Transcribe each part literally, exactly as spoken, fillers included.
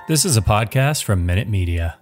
This is a podcast from Minute Media.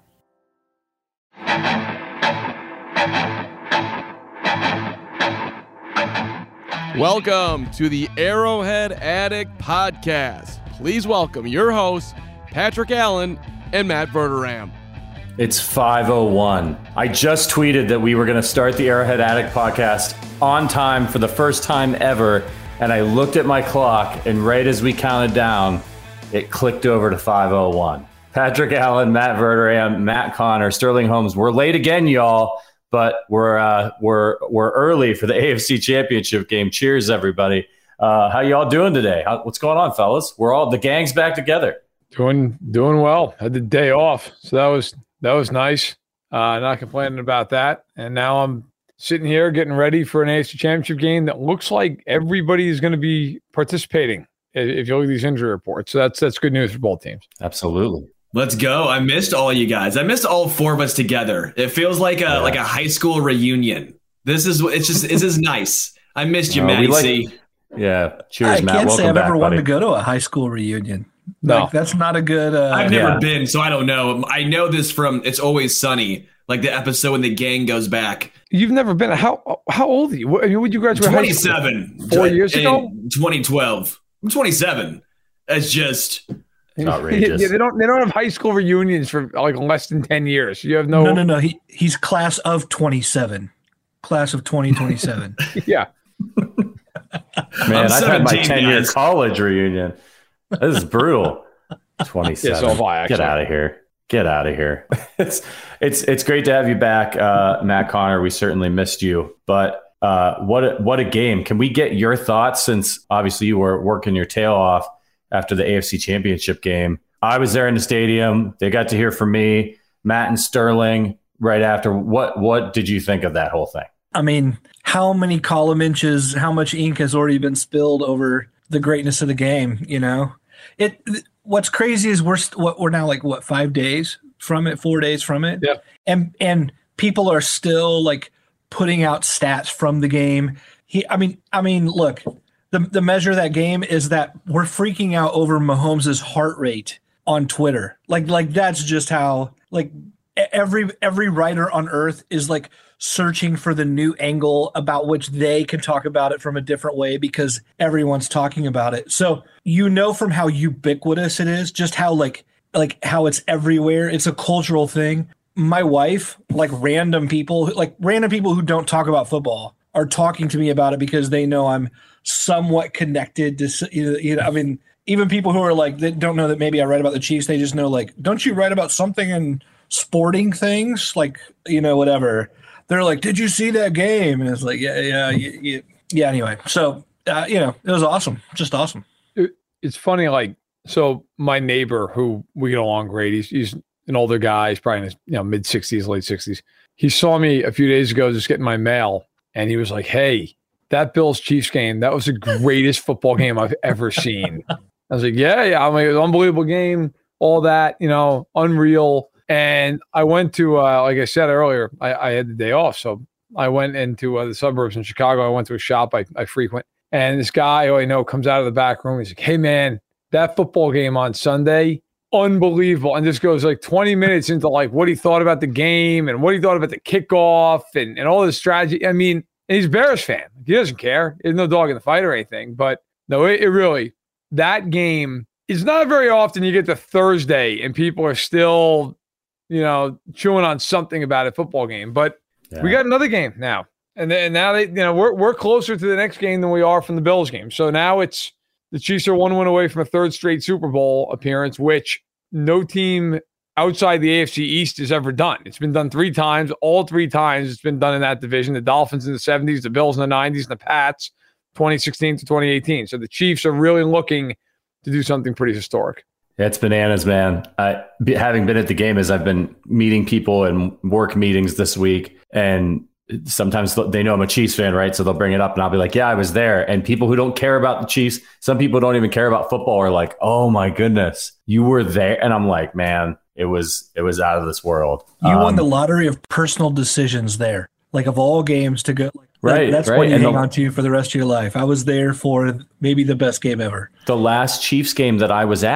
Welcome to the Arrowhead Addict Podcast. Please welcome your hosts, Patrick Allen and Matt Verderam. It's five oh one. I just tweeted that we were going to start the Arrowhead Addict Podcast on time for the first time ever, and I looked at my clock, and right as we counted down, it clicked over to five oh one. Patrick Allen, Matt Verderam, Matt Connor, Sterling Holmes. We're late again, y'all, but we're uh, we're we're early for the A F C Championship game. Cheers, everybody. Uh, how y'all doing today? How, what's going on, fellas? We're all the gang's back together. Doing doing well. Had the day off, so that was that was nice. Uh, not complaining about that. And now I'm sitting here getting ready for an A F C Championship game that looks like everybody is going to be participating if you look at these injury reports. So that's that's good news for both teams. Absolutely. Let's go. I missed all you guys. I missed all four of us together. It feels like a yeah. like a high school reunion. This is it's just this is nice. I missed you, uh, Matty like, C. Yeah. Cheers, I Matt. I can't Welcome say I've back, ever buddy. wanted to go to a high school reunion. No, like, that's not a good. Uh, I've never yeah. been, so I don't know. I know this from It's Always Sunny, like the episode when the gang goes back. You've never been. How how old are you? When would you graduate? twenty-seven. Four years ago. twenty twelve. I'm twenty-seven. It's just. Outrageous. Yeah, they don't. They don't have high school reunions for like less than ten years. You have no. No, no, no. He he's class of twenty-seven, class of twenty twenty-seven. Yeah. Man, I've had my ten-year college reunion. This is brutal. twenty-seven. Yeah, so I, Get out of here. Get out of here. it's it's it's great to have you back, uh, Matt Connor. We certainly missed you, but uh, what a, what a game! Can we get your thoughts? Since obviously you were working your tail off after the A F C Championship game. I was there in the stadium. They got to hear from me, Matt and Sterling, right after. What what did you think of that whole thing? I mean, how many column inches, how much ink has already been spilled over the greatness of the game? You know, it. What's crazy is we're what we're now like what five days from it, four days from it, yeah, and and people are still like putting out stats from the game. He, I mean, I mean, look. The the measure of that game is that we're freaking out over Mahomes' heart rate on Twitter. Like like that's just how like every every writer on earth is like searching for the new angle about which they can talk about it from a different way because everyone's talking about it. So you know from how ubiquitous it is, just how like like how it's everywhere. It's a cultural thing. My wife, like random people, like random people who don't talk about football are talking to me about it because they know I'm somewhat connected to, you know, I mean, even people who are like, they don't know that maybe I write about the Chiefs. They just know like, don't you write about something in sporting things? Like, you know, whatever. They're like, did you see that game? And it's like, yeah, yeah, yeah. Yeah. Anyway. So, uh, you know, it was awesome. Just awesome. It, it's funny. Like, so my neighbor who we get along great, he's, he's an older guy. He's probably in his, you know, mid sixties, late sixties. He saw me a few days ago, just getting my mail. And he was like, hey, that Bills Chiefs game, that was the greatest football game I've ever seen. I was like, yeah, yeah. I'm like, it was an unbelievable game, all that, you know, unreal. And I went to, uh, like I said earlier, I, I had the day off. So I went into uh, the suburbs in Chicago. I went to a shop I, I frequent. And this guy who I know comes out of the back room. He's like, hey, man, that football game on Sunday, unbelievable. And this goes like twenty minutes into like what he thought about the game and what he thought about the kickoff and, and all this strategy. I mean, and he's a Bears fan. He doesn't care. There's no dog in the fight or anything. But no, it, it really, that game is not very often you get to Thursday and people are still, you know, chewing on something about a football game. But yeah. We got another game now. And then now they, you know, we're we're closer to the next game than we are from the Bills game. So now it's the Chiefs are one win away from a third straight Super Bowl appearance, which no team outside the A F C East has ever done. It's been done three times. All three times it's been done in that division. The Dolphins in the seventies, the Bills in the nineties, and the Pats twenty sixteen to twenty eighteen. So the Chiefs are really looking to do something pretty historic. Yeah, it's bananas, man. I, having been at the game, as I've been meeting people in work meetings this week, and sometimes they know I'm a Chiefs fan, right? So they'll bring it up and I'll be like, yeah, I was there. And people who don't care about the Chiefs, some people don't even care about football, are like, oh my goodness, you were there. And I'm like, man, it was it was out of this world. You um, won the Um, lottery of personal decisions there. Like of all games to go, like, right? That's right. what you and hang the, on to for the rest of your life. I was there for maybe the best game ever. The last Chiefs game that I was at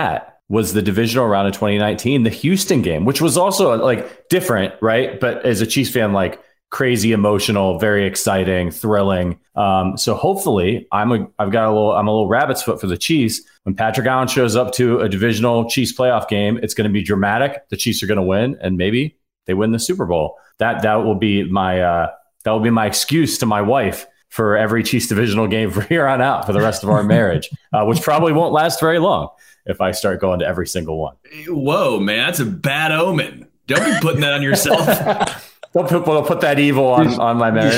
was the divisional round of twenty nineteen, the Houston game, which was also like different, right? But as a Chiefs fan, like crazy emotional, very exciting, thrilling. Um, so hopefully I'm a, I've got a little, I'm a little rabbit's foot for the Chiefs. When Patrick Allen shows up to a divisional Chiefs playoff game, it's going to be dramatic. The Chiefs are going to win, and maybe they win the Super Bowl. That, that will be my, uh, that will be my excuse to my wife for every Chiefs divisional game from here on out for the rest of our marriage, uh, which probably won't last very long if I start going to every single one. Whoa, man, that's a bad omen. Don't be putting that on yourself. Don't put, don't put that evil on, on my marriage.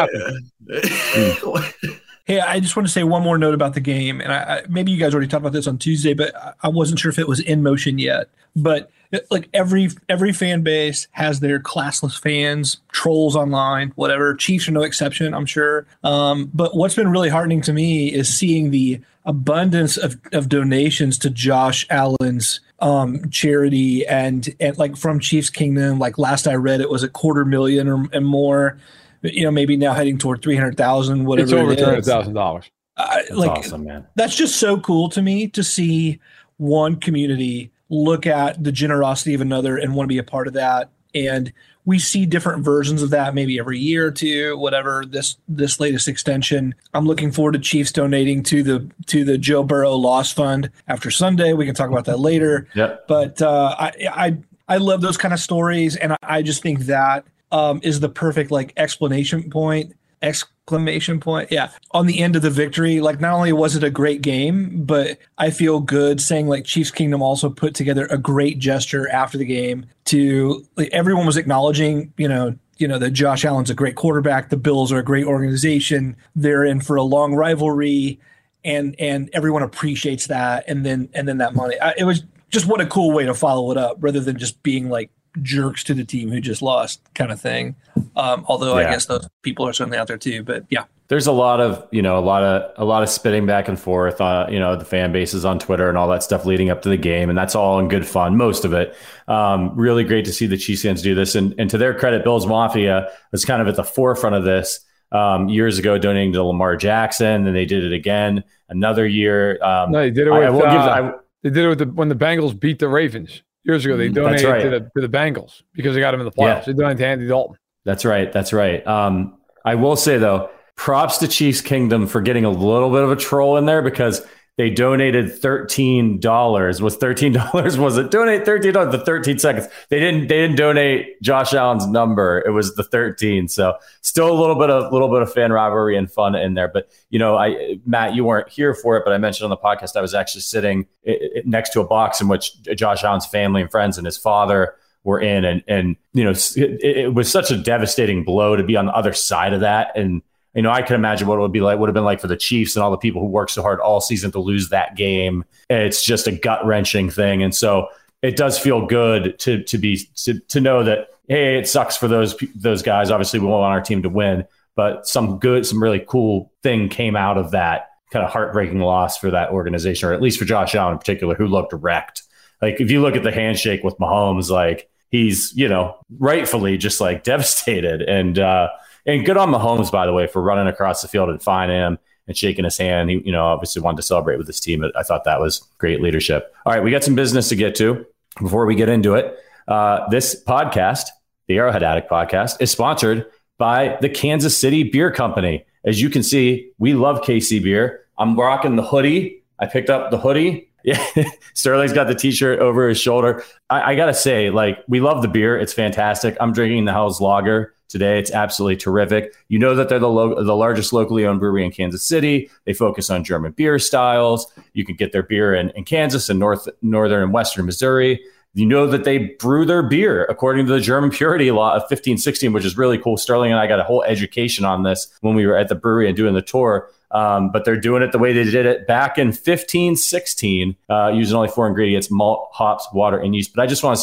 Hey, I just want to say one more note about the game. And I, I, maybe you guys already talked about this on Tuesday, but I wasn't sure if it was in motion yet. But like every every fan base has their classless fans, trolls online, whatever. Chiefs are no exception, I'm sure. Um, but what's been really heartening to me is seeing the abundance of, of donations to Josh Allen's um, charity and and like from Chiefs Kingdom. Like last I read, it was a quarter million or and more. You know, maybe now heading toward three hundred thousand, whatever. It's over it three hundred thousand dollars. Uh, That's like, awesome, man. That's just so cool to me to see one community look at the generosity of another and want to be a part of that. And we see different versions of that maybe every year or two, whatever. This this latest extension, I'm looking forward to Chiefs donating to the to the Joe Burrow Loss Fund after Sunday. We can talk about that later. Yep. But uh, I I I love those kind of stories, and I, I just think that um, is the perfect like explanation point. Exclamation point. Yeah. On the end of the victory, like not only was it a great game, but I feel good saying like Chiefs Kingdom also put together a great gesture after the game to like, everyone was acknowledging, you know, you know, that Josh Allen's a great quarterback. The Bills are a great organization. They're in for a long rivalry and, and everyone appreciates that. And then, and then that money, I, it was just what a cool way to follow it up rather than just being like jerks to the team who just lost kind of thing. Um, although yeah. I guess those people are certainly out there too, but yeah. There's a lot of, you know, a lot of, a lot of spitting back and forth on, you know, the fan bases on Twitter and all that stuff leading up to the game. And that's all in good fun. Most of it. Um, really great to see the Chiefs fans do this. And, and to their credit, Bills Mafia was kind of at the forefront of this um, years ago, donating to Lamar Jackson. And they did it again another year. Um, no, they did it with, I, I will uh, give, I, they did it with the, when the Bengals beat the Ravens. Years ago, they donated right. to the to the Bengals because they got him in the playoffs. Yeah. They donated to Andy Dalton. That's right. That's right. Um, I will say, though, props to Chiefs Kingdom for getting a little bit of a troll in there because they donated thirteen dollars. Was thirteen dollars? Was it donate thirteen dollars? The thirteen seconds. They didn't. They didn't donate Josh Allen's number. It was the thirteen. So still a little bit of little bit of fan rivalry and fun in there. But you know, I Matt, you weren't here for it, but I mentioned on the podcast I was actually sitting next to a box in which Josh Allen's family and friends and his father were in, and and you know, it, it was such a devastating blow to be on the other side of that. And you know, I can imagine what it would be like, would have been like for the Chiefs and all the people who worked so hard all season to lose that game. It's just a gut wrenching thing. And so it does feel good to, to be, to, to know that, hey, it sucks for those, those guys. Obviously we want our team to win, but some good, some really cool thing came out of that kind of heartbreaking loss for that organization, or at least for Josh Allen in particular, who looked wrecked. Like if you look at the handshake with Mahomes, like he's, you know, rightfully just like devastated. And, uh, And good on Mahomes, by the way, for running across the field and finding him and shaking his hand. He, you know, obviously wanted to celebrate with his team. I thought that was great leadership. All right, we got some business to get to before we get into it. Uh, this podcast, the Arrowhead Addict podcast, is sponsored by the Kansas City Beer Company. As you can see, we love K C Beer. I'm rocking the hoodie. I picked up the hoodie. Yeah, Sterling's got the T-shirt over his shoulder. I, I got to say, like, we love the beer. It's fantastic. I'm drinking the Hell's Lager today. It's absolutely terrific. You know that they're the lo- the largest locally owned brewery in Kansas City. They focus on German beer styles. You can get their beer in, in Kansas and North, northern and western Missouri. You know that they brew their beer according to the German purity law of fifteen sixteen, which is really cool. Sterling and I got a whole education on this when we were at the brewery and doing the tour. Um, but they're doing it the way they did it back in fifteen sixteen, uh, using only four ingredients: malt, hops, water, and yeast. But I just want to say,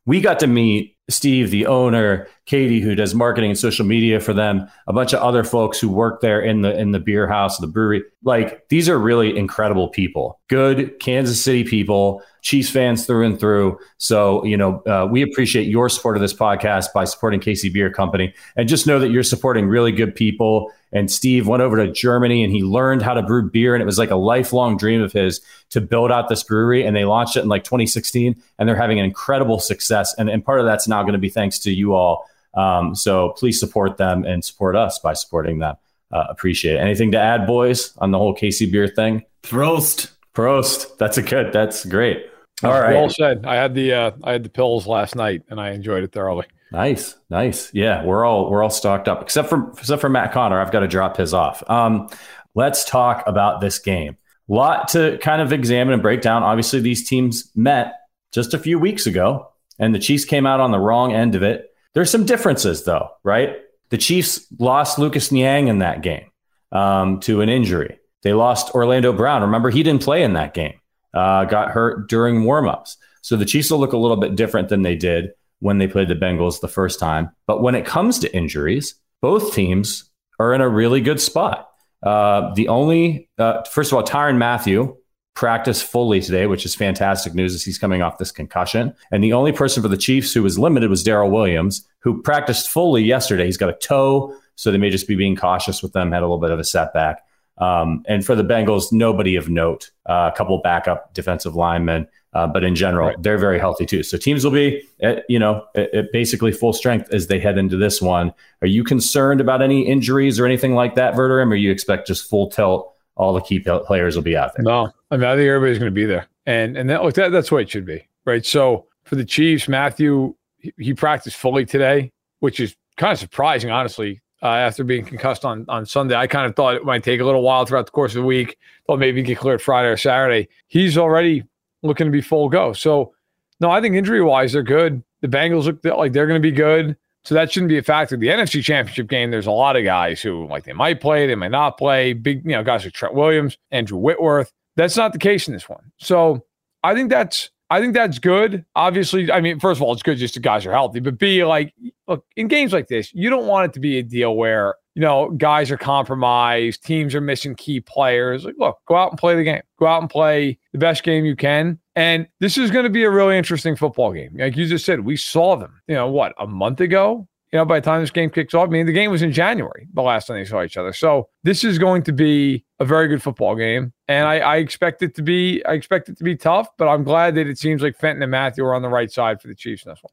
we got to meet Steve, the owner, Katie, who does marketing and social media for them, a bunch of other folks who work there in the in the beer house, the brewery. Like, these are really incredible people, good Kansas City people, Chiefs fans through and through. So, you know, uh, we appreciate your support of this podcast by supporting K C Beer Company. And just know that you're supporting really good people. And Steve went over to Germany and he learned how to brew beer. And it was like a lifelong dream of his to build out this brewery. And they launched it in like twenty sixteen. And they're having an incredible success. And, and part of that's now going to be thanks to you all. Um, so please support them and support us by supporting them. Uh, appreciate it. Anything to add, boys, on the whole K C Beer thing? Prost. Prost. That's a good. That's great. All right. Well said. I had the uh, I had the pills last night and I enjoyed it thoroughly. Nice, nice. Yeah, we're all we're all stocked up except for except for Matt Connor. I've got to drop his off. Um, let's talk about this game. A lot to kind of examine and break down. Obviously, these teams met just a few weeks ago, and the Chiefs came out on the wrong end of it. There's some differences, though, right? The Chiefs lost Lucas Niang in that game um, to an injury. They lost Orlando Brown. Remember, he didn't play in that game. Uh, got hurt during warmups. So the Chiefs will look a little bit different than they did when they played the Bengals the first time. But when it comes to injuries, both teams are in a really good spot. Uh, the only, uh, first of all, Tyrann Mathieu practiced fully today, which is fantastic news as he's coming off this concussion. And the only person for the Chiefs who was limited was Darrell Williams, who practiced fully yesterday. He's got a toe, so they may just be being cautious with them, had a little bit of a setback. Um, and for the Bengals, nobody of note, uh, a couple backup defensive linemen. Uh, but in general, right, they're very healthy too. So teams will be, at, you know, at, at basically full strength as they head into this one. Are you concerned about any injuries or anything like that, Verderim, or you expect just full tilt? All the key players will be out there. No, I mean, I think everybody's going to be there, and and that, look, that that's what it should be, right? So for the Chiefs, Mathieu, he, he practiced fully today, which is kind of surprising, honestly. Uh, after being concussed on on Sunday, I kind of thought it might take a little while throughout the course of the week. Thought maybe he'd get cleared Friday or Saturday. He's already looking to be full go. So, no, I think injury-wise, they're good. The Bengals look like they're going to be good. So that shouldn't be a factor. The N F C Championship game, there's a lot of guys who, like, they might play, they might not play. Big, you know, guys like Trent Williams, Andrew Whitworth. That's not the case in this one. So I think that's I think that's good. Obviously, I mean, first of all, it's good just the guys are healthy. But B, like, look, in games like this, you don't want it to be a deal where, you know, guys are compromised, teams are missing key players. Like, look, go out and play the game. Go out and play the best game you can. And this is going to be a really interesting football game. Like you just said, we saw them, you know, what, a month ago? You know, by the time this game kicks off, I mean, the game was in January, the last time they saw each other. So this is going to be a very good football game. And I, I expect it to be, I expect it to be tough, but I'm glad that it seems like Fenton and Mathieu are on the right side for the Chiefs in this one.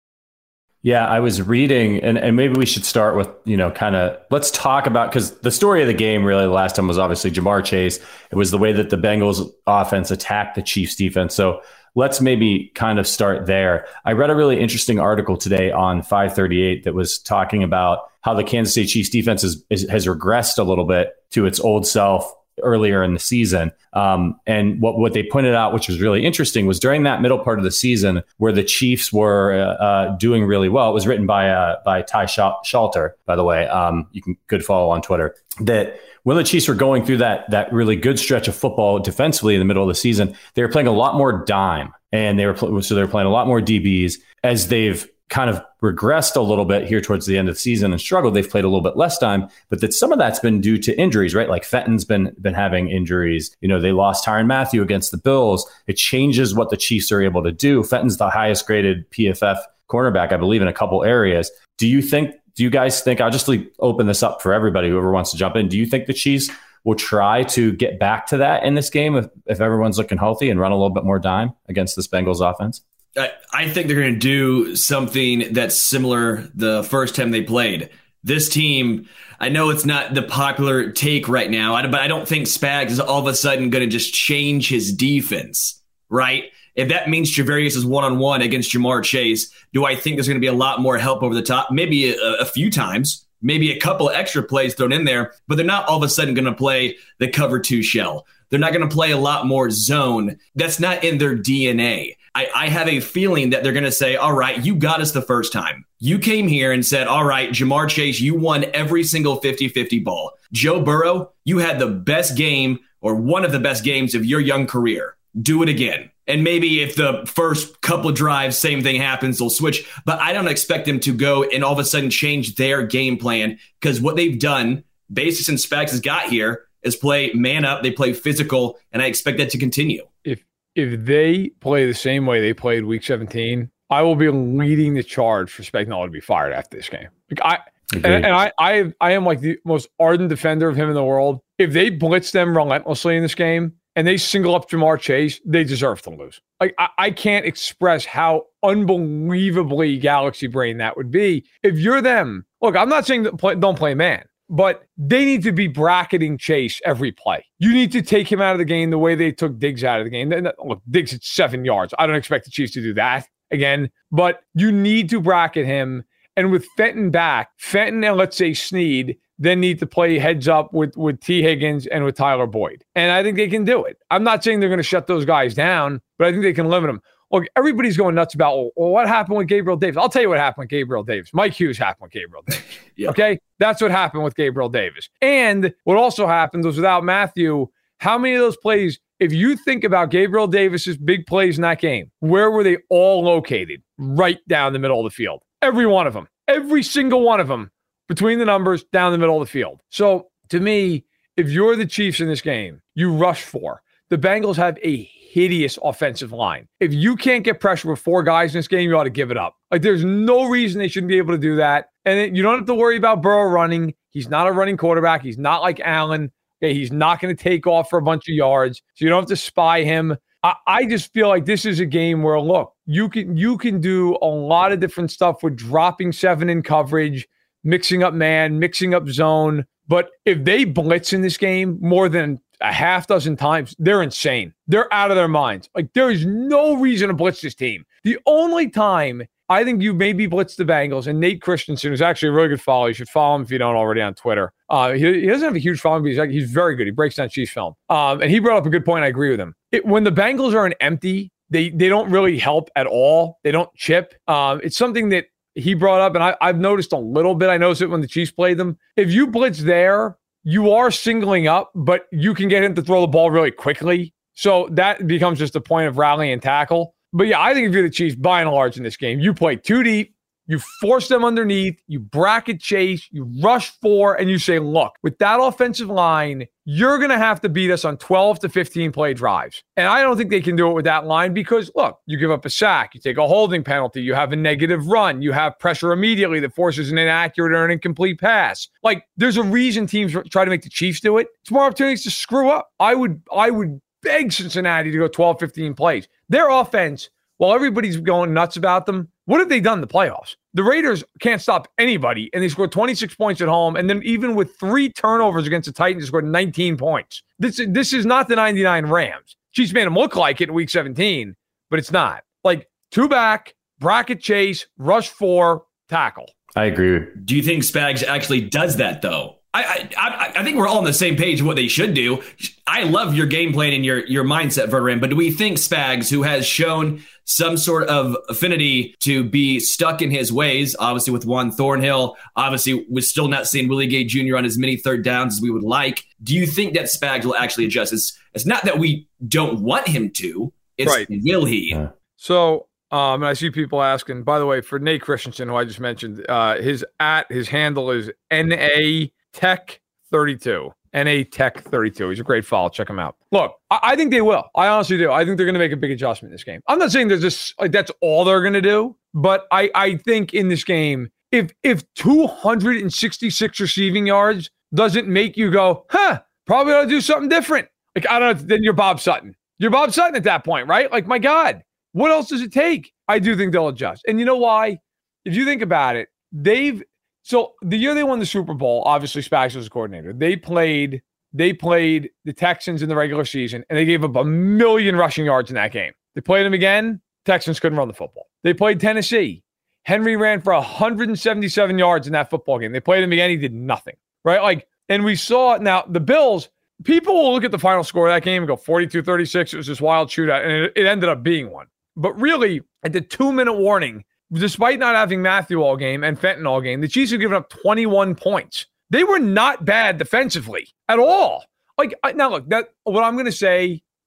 Yeah, I was reading, and, and maybe we should start with, you know, kind of, let's talk about, because the story of the game really the last time was obviously Ja'Marr Chase. It was the way that the Bengals offense attacked the Chiefs defense. So let's maybe kind of start there. I read a really interesting article today on five thirty-eight that was talking about how the Kansas City Chiefs defense is, is, has regressed a little bit to its old self earlier in the season. Um, and what, what they pointed out, which was really interesting, was during that middle part of the season where the Chiefs were uh, uh, doing really well. It was written by uh, by Ty Shalter, by the way. Um, you can good follow on Twitter. That when the Chiefs were going through that that really good stretch of football defensively in the middle of the season, they were playing a lot more dime, and they were pl- so they were playing a lot more D Bs. As they've kind of regressed a little bit here towards the end of the season and struggled, they've played a little bit less time, but that some of that's been due to injuries, right? Like Fenton's been been having injuries. You know, they lost Tyrann Mathieu against the Bills. It changes what the Chiefs are able to do. Fenton's the highest graded P F F cornerback, I believe, in a couple areas. Do you think, do you guys think, I'll just leave, open this up for everybody, whoever wants to jump in. Do you think the Chiefs will try to get back to that in this game if, if everyone's looking healthy and run a little bit more dime against this Bengals offense? I think they're going to do something that's similar the first time they played. This team, I know it's not the popular take right now, but I don't think Spags is all of a sudden going to just change his defense, right? If that means Travarius is one-on-one against Ja'Marr Chase, do I think there's going to be a lot more help over the top? Maybe a, a few times, maybe a couple extra plays thrown in there, but they're not all of a sudden going to play the cover two shell. They're not going to play a lot more zone. That's not in their D N A. I, I have a feeling that they're going to say, all right, you got us the first time. You came here and said, all right, Ja'Marr Chase, you won every single fifty-fifty ball. Joe Burrow, you had the best game or one of the best games of your young career. Do it again. And maybe if the first couple drives, same thing happens, they'll switch. But I don't expect them to go and all of a sudden change their game plan, because what they've done, basically since Spags has got here, is play man up. They play physical, and I expect that to continue. If if they play the same way they played Week seventeen, I will be leading the charge for Spagnuolo to be fired after this game. Like I and, and I I I am like the most ardent defender of him in the world. If they blitz them relentlessly in this game, and they single up Jamar Chase, they deserve to lose. Like I, I can't express how unbelievably galaxy brain that would be. If you're them, look, I'm not saying that play, don't play man, but they need to be bracketing Chase every play. You need to take him out of the game the way they took Diggs out of the game. Look, Diggs at seven yards. I don't expect the Chiefs to do that again, but you need to bracket him. And with Fenton back, Fenton and let's say Snead then need to play heads up with, with T. Higgins and with Tyler Boyd. And I think they can do it. I'm not saying they're going to shut those guys down, but I think they can limit them. Look, everybody's going nuts about, well, what happened with Gabriel Davis? I'll tell you what happened with Gabriel Davis. Mike Hughes happened with Gabriel Davis. Yeah. Okay? That's what happened with Gabriel Davis. And what also happened was without Matthew, how many of those plays, if you think about Gabriel Davis's big plays in that game, where were they all located? Right down the middle of the field. Every one of them. Every single one of them. Between the numbers, down the middle of the field. So, to me, if you're the Chiefs in this game, you rush four. The Bengals have a hideous offensive line. If you can't get pressure with four guys in this game, you ought to give it up. Like, there's no reason they shouldn't be able to do that. And it, you don't have to worry about Burrow running. He's not a running quarterback. He's not like Allen. Okay, he's not going to take off for a bunch of yards. So, you don't have to spy him. I, I just feel like this is a game where, look, you can you can do a lot of different stuff with dropping seven in coverage, mixing up man, mixing up zone. But if they blitz in this game more than a half dozen times, they're insane. They're out of their minds. Like, there is no reason to blitz this team. The only time I think you maybe blitz the Bengals, and Nate Christensen, who's actually a really good follow, you should follow him if you don't already on Twitter. Uh, he, he doesn't have a huge following, but he's, like, he's very good. He breaks down Chiefs film. Um, and he brought up a good point. I agree with him. It, when the Bengals are an empty, they, they don't really help at all. They don't chip. Um, it's something that he brought up, and I, I've noticed a little bit. I noticed it when the Chiefs played them. If you blitz there, you are singling up, but you can get him to throw the ball really quickly. So that becomes just a point of rally and tackle. But yeah, I think if you're the Chiefs, by and large in this game, you play too deep, you force them underneath, you bracket Chase, you rush four, and you say, look, with that offensive line, you're going to have to beat us on twelve to fifteen play drives. And I don't think they can do it with that line because, look, you give up a sack, you take a holding penalty, you have a negative run, you have pressure immediately that forces an inaccurate or an incomplete pass. Like, there's a reason teams try to make the Chiefs do it. It's more opportunities to screw up. I would, I would beg Cincinnati to go twelve, fifteen plays. Their offense, while everybody's going nuts about them, what have they done in the playoffs? The Raiders can't stop anybody, and they scored twenty-six points at home, and then even with three turnovers against the Titans, they scored nineteen points. This, this is not the ninety-nine Rams. Chiefs made them look like it in week seventeen, but it's not. Like, two back, bracket Chase, rush four, tackle. I agree. Do you think Spags actually does that, though? I, I I think we're all on the same page of what they should do. I love your game plan and your, your mindset, Verderam, but do we think Spags, who has shown some sort of affinity to be stuck in his ways, obviously with Juan Thornhill, obviously we're still not seeing Willie Gay Junior on as many third downs as we would like. Do you think that Spags will actually adjust? It's, it's not that we don't want him to, it's right. Will he? Yeah. So, um, and I see people asking, by the way, for Nate Christensen, who I just mentioned, uh, his at his handle is N A Tech thirty-two. N A Tech thirty-two. He's a great follow. Check him out. Look, I, I think they will. I honestly do. I think they're going to make a big adjustment in this game. I'm not saying there's just like that's all they're going to do, but I, I think in this game, if if two hundred sixty-six receiving yards doesn't make you go, huh, probably ought to do something different. Like, I don't know, then you're Bob Sutton. You're Bob Sutton at that point, right? Like, my God, what else does it take? I do think they'll adjust. And you know why? If you think about it, they've So the year they won the Super Bowl, obviously Spags was a coordinator. They played, they played the Texans in the regular season, and they gave up a million rushing yards in that game. They played them again. Texans couldn't run the football. They played Tennessee. Henry ran for one hundred seventy-seven yards in that football game. They played him again. He did nothing, right? Like, and we saw now the Bills. People will look at the final score of that game and go forty-two thirty-six. It was this wild shootout, and it, it ended up being one. But really, at the two-minute warning, despite not having Matthew all game and Fenton all game, the Chiefs have given up twenty-one points. They were not bad defensively at all. Like, now look, that what I'm going to say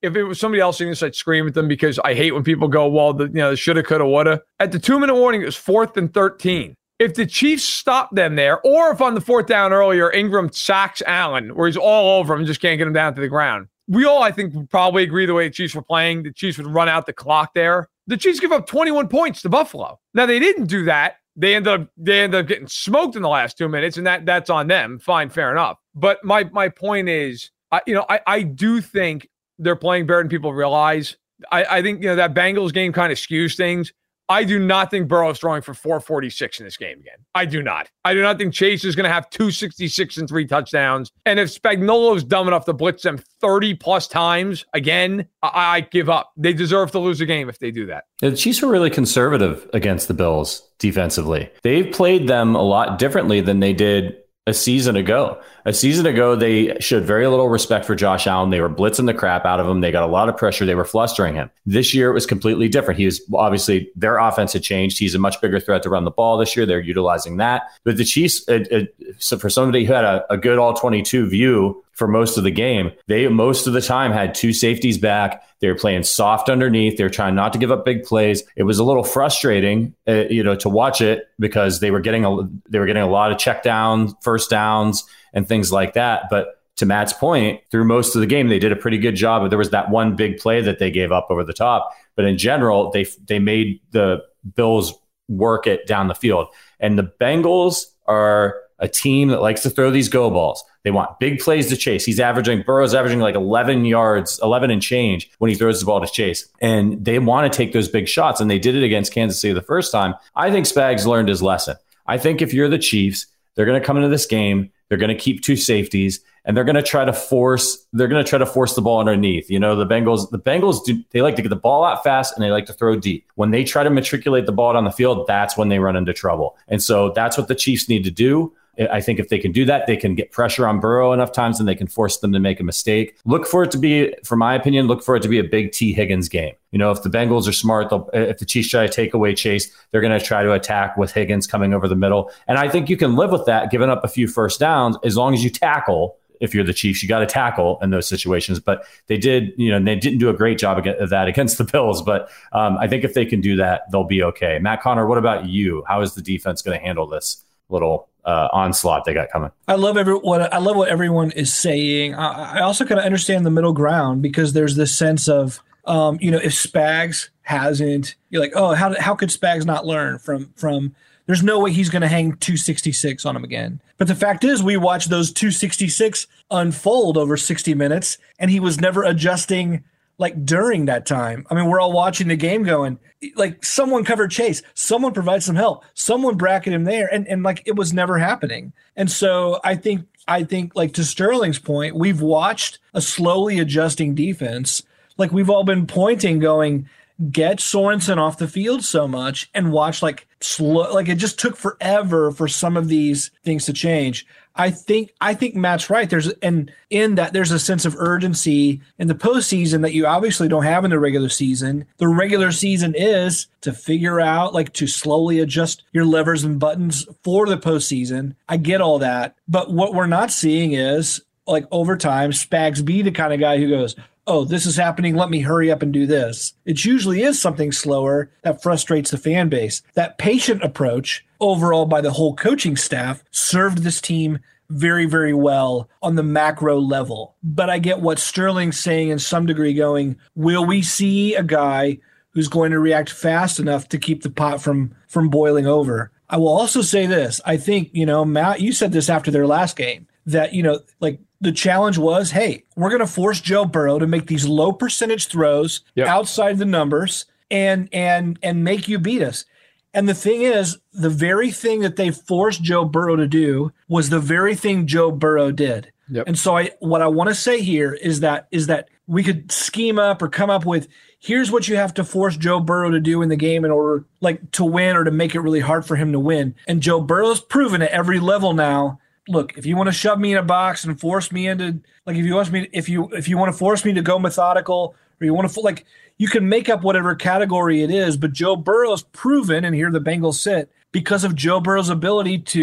if it was somebody else in this, I'd scream at them because I hate when people go, well, the, you know, shoulda, coulda, woulda. At the two-minute warning, it was fourth and thirteen. If the Chiefs stop them there, or if on the fourth down earlier, Ingram sacks Allen, where he's all over him and just can't get him down to the ground. We all, I think, would probably agree the way the Chiefs were playing. The Chiefs would run out the clock there. The Chiefs give up twenty-one points to Buffalo. Now, they didn't do that. They ended up they ended up getting smoked in the last two minutes, and that that's on them. Fine, fair enough. But my my point is, I, you know, I, I do think they're playing better than people realize. I, I think, you know, that Bengals game kind of skews things. I do not think Burrow's throwing for four forty-six in this game again. I do not. I do not think Chase is going to have two sixty-six and three touchdowns. And if Spagnuolo's dumb enough to blitz them thirty plus times again, I, I give up. They deserve to lose a game if they do that. The Chiefs were really conservative against the Bills defensively. They've played them a lot differently than they did a season ago. A season ago, they showed very little respect for Josh Allen. They were blitzing the crap out of him. They got a lot of pressure. They were flustering him. This year, it was completely different. He was obviously, their offense had changed. He's a much bigger threat to run the ball this year. They're utilizing that. But the Chiefs, it, it, so for somebody who had a, a good all twenty-two view for most of the game, they most of the time had two safeties back. They were playing soft underneath. They were trying not to give up big plays. It was a little frustrating, uh, you know, to watch it because they were getting a they were getting a lot of check downs, first downs, and things like that. But to Matt's point, through most of the game, they did a pretty good job. There was that one big play that they gave up over the top. But in general, they they made the Bills work it down the field. And the Bengals are a team that likes to throw these go balls. They want big plays to Chase. He's averaging, Burrow's averaging like eleven yards, eleven and change when he throws the ball to Chase. And they want to take those big shots. And they did it against Kansas City the first time. I think Spags learned his lesson. I think if you're the Chiefs, they're going to come into this game. They're going to keep two safeties and they're going to try to force, they're going to try to force the ball underneath. You know, the Bengals, the Bengals, do, they like to get the ball out fast and they like to throw deep. When they try to matriculate the ball down the field, that's when they run into trouble. And so that's what the Chiefs need to do. I think if they can do that, they can get pressure on Burrow enough times and they can force them to make a mistake. Look for it to be, for my opinion, look for it to be a big T. Higgins game. You know, if the Bengals are smart, they'll, if the Chiefs try to take away Chase, they're going to try to attack with Higgins coming over the middle. And I think you can live with that, giving up a few first downs, as long as you tackle. If you're the Chiefs, you got to tackle in those situations. But they did, you know, they didn't do a great job of that against the Bills. But um, I think if they can do that, they'll be okay. Matt Connor, what about you? How is the defense going to handle this little uh, onslaught they got coming? I love every what I love what everyone is saying. I, I also kind of understand the middle ground because there's this sense of, um, you know, if Spags hasn't, you're like, oh, how how could Spags not learn from from? There's no way he's going to hang two sixty-six on him again. But the fact is, we watched those two sixty-six unfold over sixty minutes, and he was never adjusting like during that time. I mean, we're all watching the game going, like, someone covered Chase, someone provide some help, someone bracket him there, and and like it was never happening. And so I think I think like to Sterling's point, we've watched a slowly adjusting defense. Like we've all been pointing, going, get Sorensen off the field so much and watch like slow, like it just took forever for some of these things to change. I think, I think Matt's right. There's, and in that there's a sense of urgency in the postseason that you obviously don't have in the regular season. The regular season is to figure out, like to slowly adjust your levers and buttons for the postseason. I get all that. But what we're not seeing is like over time, Spags be the kind of guy who goes, oh, this is happening, let me hurry up and do this. It usually is something slower that frustrates the fan base. That patient approach overall by the whole coaching staff served this team very, very well on the macro level. But I get what Sterling's saying in some degree, going, will we see a guy who's going to react fast enough to keep the pot from, from boiling over? I will also say this. I think, you know, Matt, you said this after their last game, that, you know, like, the challenge was, hey, we're going to force Joe Burrow to make these low percentage throws yep. outside the numbers and and and make you beat us. And the thing is, the very thing that they forced Joe Burrow to do was the very thing Joe Burrow did. Yep. And so I what I want to say here is that is that we could scheme up or come up with, here's what you have to force Joe Burrow to do in the game in order like to win or to make it really hard for him to win. And Joe Burrow's proven at every level now, look, if you want to shove me in a box and force me into, like, if you want me, if you if you want to force me to go methodical, or you want to, like, you can make up whatever category it is. But Joe Burrow's proven, and here the Bengals sit, because of Joe Burrow's ability to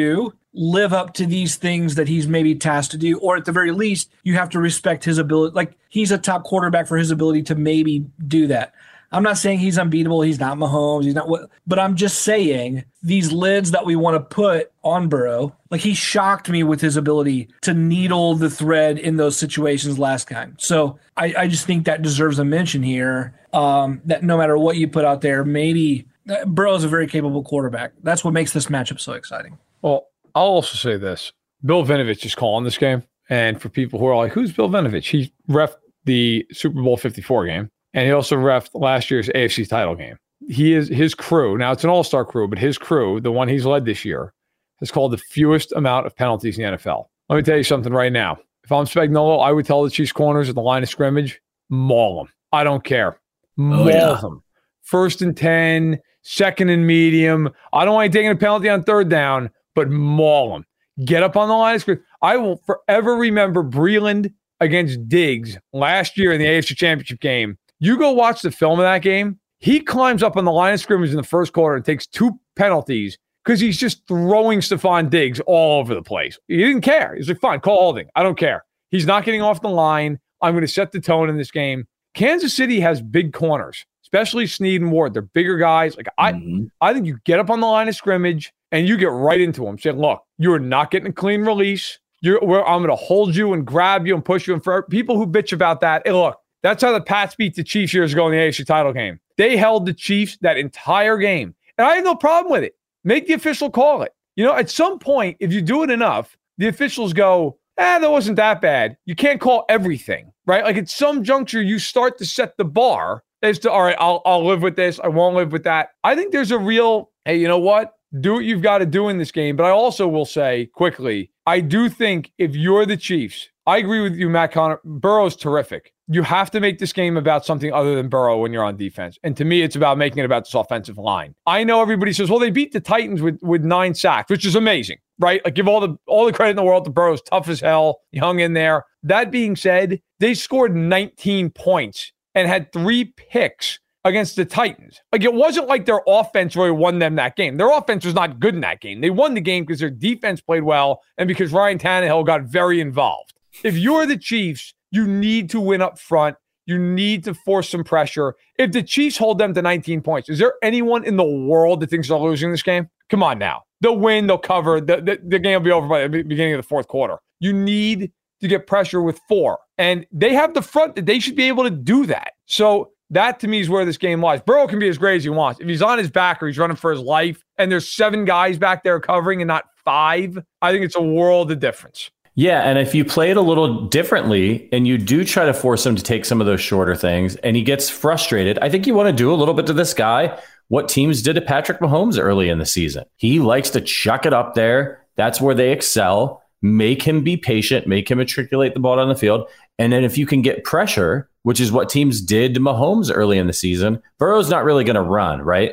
live up to these things that he's maybe tasked to do, or at the very least, you have to respect his ability. Like, he's a top quarterback for his ability to maybe do that. I'm not saying he's unbeatable. He's not Mahomes. He's not what, but I'm just saying these lids that we want to put on Burrow, like, he shocked me with his ability to needle the thread in those situations last time. So I, I just think that deserves a mention here. Um, that no matter what you put out there, maybe uh, Burrow is a very capable quarterback. That's what makes this matchup so exciting. Well, I'll also say this. Bill Vinovich is calling this game. And for people who are like, who's Bill Vinovich? He reffed the Super Bowl fifty-four game. And he also reffed last year's A F C title game. He is his crew. Now, it's an all-star crew, but his crew, the one he's led this year, has called the fewest amount of penalties in the N F L. Let me tell you something right now. If I'm Spagnuolo, I would tell the Chiefs corners at the line of scrimmage, maul them. I don't care. Maul oh, yeah. them. First and ten, second and medium. I don't want you taking a penalty on third down, but maul them. Get up on the line of scrimmage. I will forever remember Breeland against Diggs last year in the A F C Championship game. You go watch the film of that game. He climbs up on the line of scrimmage in the first quarter and takes two penalties because he's just throwing Stephon Diggs all over the place. He didn't care. He's like, fine, call holding. I don't care. He's not getting off the line. I'm going to set the tone in this game. Kansas City has big corners, especially Snead and Ward. They're bigger guys. Like I, mm-hmm. I think you get up on the line of scrimmage and you get right into them. Say, look, you're not getting a clean release. You're, I'm going to hold you and grab you and push you. And for people who bitch about that, hey, look, that's how the Pats beat the Chiefs years ago in the A F C title game. They held the Chiefs that entire game. And I have no problem with it. Make the official call it. You know, at some point, if you do it enough, the officials go, eh, that wasn't that bad. You can't call everything, right? Like at some juncture, you start to set the bar as to, all right, I'll, I'll live with this. I won't live with that. I think there's a real, hey, you know what? Do what you've got to do in this game. But I also will say quickly, I do think if you're the Chiefs, I agree with you, Matt Connor. Burrow's terrific. You have to make this game about something other than Burrow when you're on defense. And to me, it's about making it about this offensive line. I know everybody says, well, they beat the Titans with, with nine sacks, which is amazing, right? Like, give all the all the credit in the world to Burrow's tough as hell. He hung in there. That being said, they scored nineteen points and had three picks against the Titans. Like, it wasn't like their offense really won them that game. Their offense was not good in that game. They won the game because their defense played well and because Ryan Tannehill got very involved. If you're the Chiefs, you need to win up front. You need to force some pressure. If the Chiefs hold them to nineteen points, is there anyone in the world that thinks they're losing this game? Come on now. They'll win. They'll cover. The, the, the game will be over by the beginning of the fourth quarter. You need to get pressure with four. And they have the front that they should be able to do that. So that, to me, is where this game lies. Burrow can be as great as he wants. If he's on his back or he's running for his life and there's seven guys back there covering and not five, I think it's a world of difference. Yeah, and if you play it a little differently and you do try to force him to take some of those shorter things and he gets frustrated, I think you want to do a little bit to this guy what teams did to Patrick Mahomes early in the season. He likes to chuck it up there. That's where they excel. Make him be patient. Make him matriculate the ball down the field. And then if you can get pressure, which is what teams did to Mahomes early in the season, Burrow's not really going to run, right?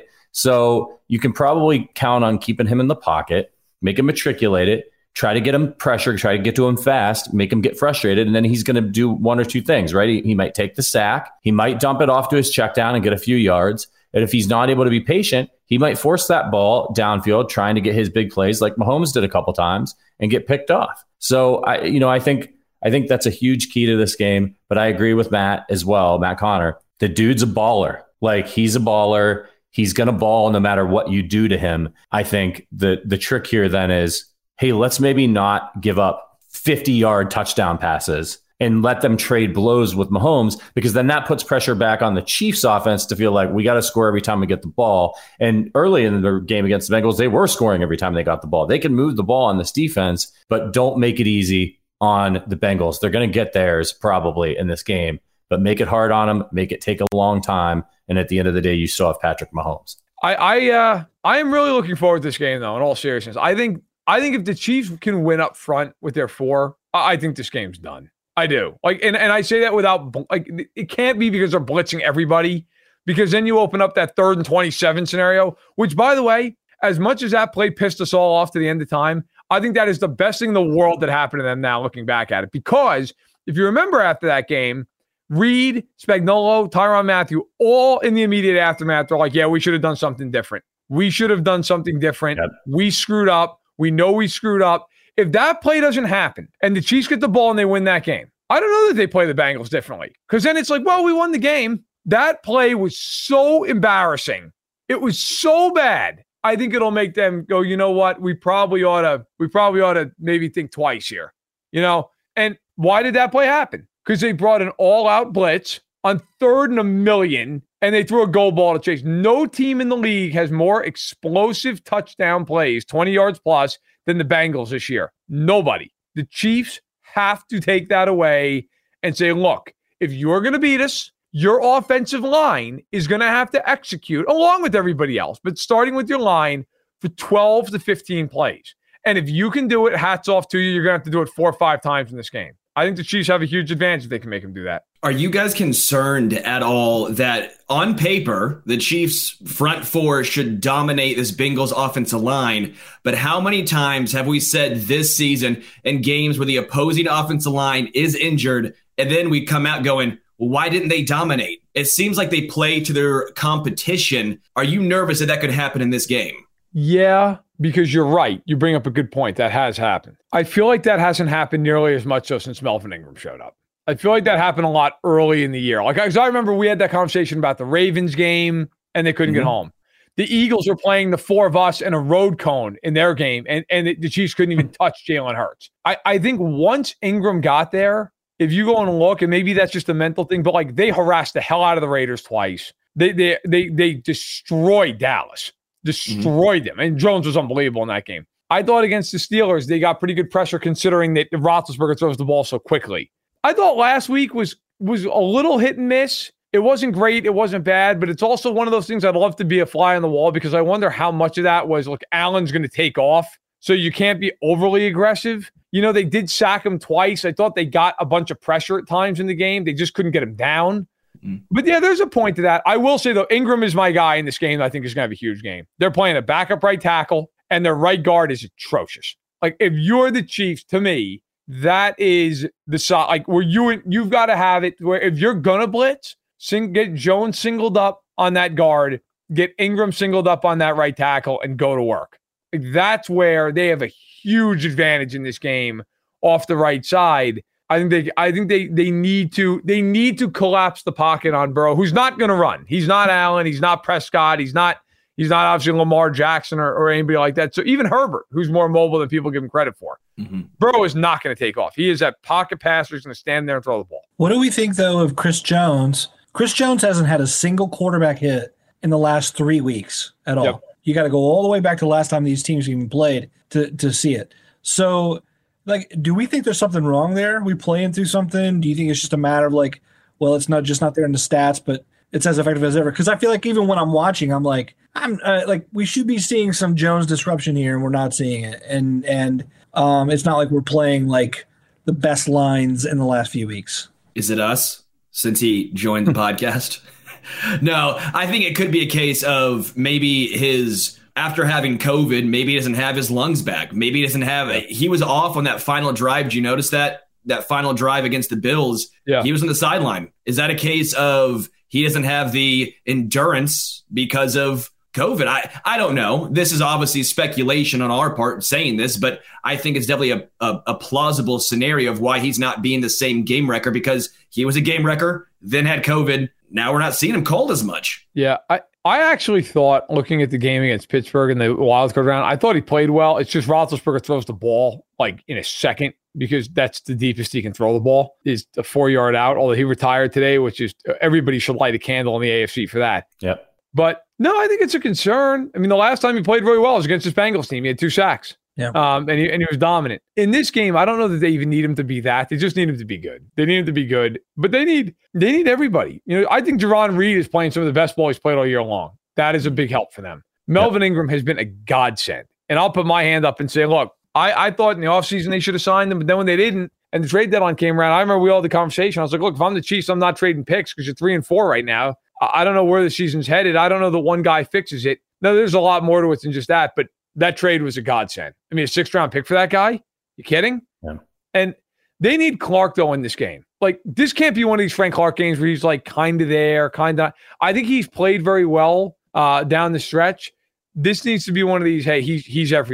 So you can probably count on keeping him in the pocket, make him matriculate it, try to get him pressure, try to get to him fast, make him get frustrated, and then he's going to do one or two things, right? He, he might take the sack. He might dump it off to his check down and get a few yards. And if he's not able to be patient, he might force that ball downfield, trying to get his big plays like Mahomes did a couple times and get picked off. So, I, you know, I think I think that's a huge key to this game. But I agree with Matt as well, Matt Connor. The dude's a baller. Like, he's a baller. He's going to ball no matter what you do to him. I think the the trick here then is, hey, let's maybe not give up fifty-yard touchdown passes and let them trade blows with Mahomes, because then that puts pressure back on the Chiefs offense to feel like we got to score every time we get the ball. And early in the game against the Bengals, they were scoring every time they got the ball. They can move the ball on this defense, but don't make it easy on the Bengals. They're going to get theirs probably in this game, but make it hard on them, make it take a long time. And at the end of the day, you still have Patrick Mahomes. I I, uh, I am really looking forward to this game, though, in all seriousness. I think I think if the Chiefs can win up front with their four, I think this game's done. I do. Like, and, and I say that without, like, it can't be because they're blitzing everybody, because then you open up that third and twenty-seven scenario, which, by the way, as much as that play pissed us all off to the end of time, I think that is the best thing in the world that happened to them now, looking back at it. Because if you remember after that game, Reed, Spagnuolo, Tyrann Mathieu, all in the immediate aftermath, they're like, yeah, we should have done something different. We should have done something different. Yep. We screwed up. We know we screwed up. If that play doesn't happen and the Chiefs get the ball and they win that game, I don't know that they play the Bengals differently. Because then it's like, well, we won the game. That play was so embarrassing. It was so bad. I think it'll make them go, you know what? We probably ought to, we probably ought to maybe think twice here. You know? And why did that play happen? Because they brought an all-out blitz on third and a million, and they threw a goal ball to Chase. No team in the league has more explosive touchdown plays, twenty yards plus, than the Bengals this year. Nobody. The Chiefs have to take that away and say, look, if you're going to beat us, your offensive line is going to have to execute along with everybody else, but starting with your line for twelve to fifteen plays. And if you can do it, hats off to you. You're going to have to do it four or five times in this game. I think the Chiefs have a huge advantage if they can make them do that. Are you guys concerned at all that on paper, the Chiefs front four should dominate this Bengals offensive line? But how many times have we said this season in games where the opposing offensive line is injured, and then we come out going, well, why didn't they dominate? It seems like they play to their competition. Are you nervous that that could happen in this game? Yeah, because you're right. You bring up a good point. That has happened. I feel like that hasn't happened nearly as much so since Melvin Ingram showed up. I feel like that happened a lot early in the year. Like, I remember we had that conversation about the Ravens game and they couldn't mm-hmm. get home. The Eagles were playing the four of us and a road cone in their game, and, and the Chiefs couldn't even touch Jalen Hurts. I, I think once Ingram got there, if you go and look, and maybe that's just a mental thing, but like they harassed the hell out of the Raiders twice. They they they they destroyed Dallas. Destroyed mm-hmm. them. And Jones was unbelievable in that game. I thought against the Steelers, they got pretty good pressure considering that Roethlisberger throws the ball so quickly. I thought last week was was a little hit and miss. It wasn't great. It wasn't bad. But it's also one of those things I'd love to be a fly on the wall because I wonder how much of that was, look, Allen's going to take off. So you can't be overly aggressive. You know, they did sack him twice. I thought they got a bunch of pressure at times in the game. They just couldn't get him down. But yeah, there's a point to that. I will say, though, Ingram is my guy in this game. I think is going to have a huge game. They're playing a backup right tackle, and their right guard is atrocious. Like, if you're the Chiefs, to me, that is the side. Like, where you, you've got to have it where if you're going to blitz, sing, get Jones singled up on that guard, get Ingram singled up on that right tackle, and go to work. Like, that's where they have a huge advantage in this game off the right side. I think they I think they they need to they need to collapse the pocket on Burrow, who's not going to run. He's not Allen, he's not Prescott, he's not he's not obviously Lamar Jackson or, or anybody like that. So even Herbert, who's more mobile than people give him credit for. Mm-hmm. Burrow is not going to take off. He is that pocket passer, he's going to stand there and throw the ball. What do we think though of Chris Jones? Chris Jones hasn't had a single quarterback hit in the last three weeks at all. Yep. You got to go all the way back to the last time these teams even played to to see it. So like, do we think there's something wrong there? Are we playing through something? Do you think it's just a matter of like, well, it's not just not there in the stats, but it's as effective as ever? Because I feel like even when I'm watching, I'm like, I'm uh, like, we should be seeing some Jones disruption here, and we're not seeing it. And and um, it's not like we're playing like the best lines in the last few weeks. Is it us since he joined the podcast? No, I think it could be a case of maybe his. After having COVID, maybe he doesn't have his lungs back. Maybe he doesn't have it. He was off on that final drive. Did you notice that? That final drive against the Bills, yeah. He was on the sideline. Is that a case of he doesn't have the endurance because of COVID? I, I don't know. This is obviously speculation on our part saying this, but I think it's definitely a, a, a plausible scenario of why he's not being the same game wrecker because he was a game wrecker, then had COVID. Now we're not seeing him cold as much. Yeah, I, I actually thought, looking at the game against Pittsburgh in the wild card round, I thought he played well. It's just Roethlisberger throws the ball like in a second because that's the deepest he can throw the ball is a four-yard out, although he retired today, which is everybody should light a candle in the A F C for that. Yep. But no, I think it's a concern. I mean, the last time he played very well was against his Bengals team. He had two sacks. Yeah. Um, and he, and he was dominant. In this game, I don't know that they even need him to be that. They just need him to be good. They need him to be good. But they need they need everybody. You know, I think Jarron Reed is playing some of the best ball he's played all year long. That is a big help for them. Melvin yep. Ingram has been a godsend. And I'll put my hand up and say, look, I, I thought in the offseason they should have signed him, but then when they didn't, and the trade deadline came around, I remember we all had the conversation. I was like, look, if I'm the Chiefs, I'm not trading picks because you're three and four right now. I, I don't know where the season's headed. I don't know that one guy fixes it. No, there's a lot more to it than just that, but that trade was a godsend. I mean, a sixth-round pick for that guy? You kidding? Yeah. And they need Clark, though, in this game. Like, this can't be one of these Frank Clark games where he's, like, kind of there, kind of. I think he's played very well uh, down the stretch. This needs to be one of these, hey, he's, he's everywhere.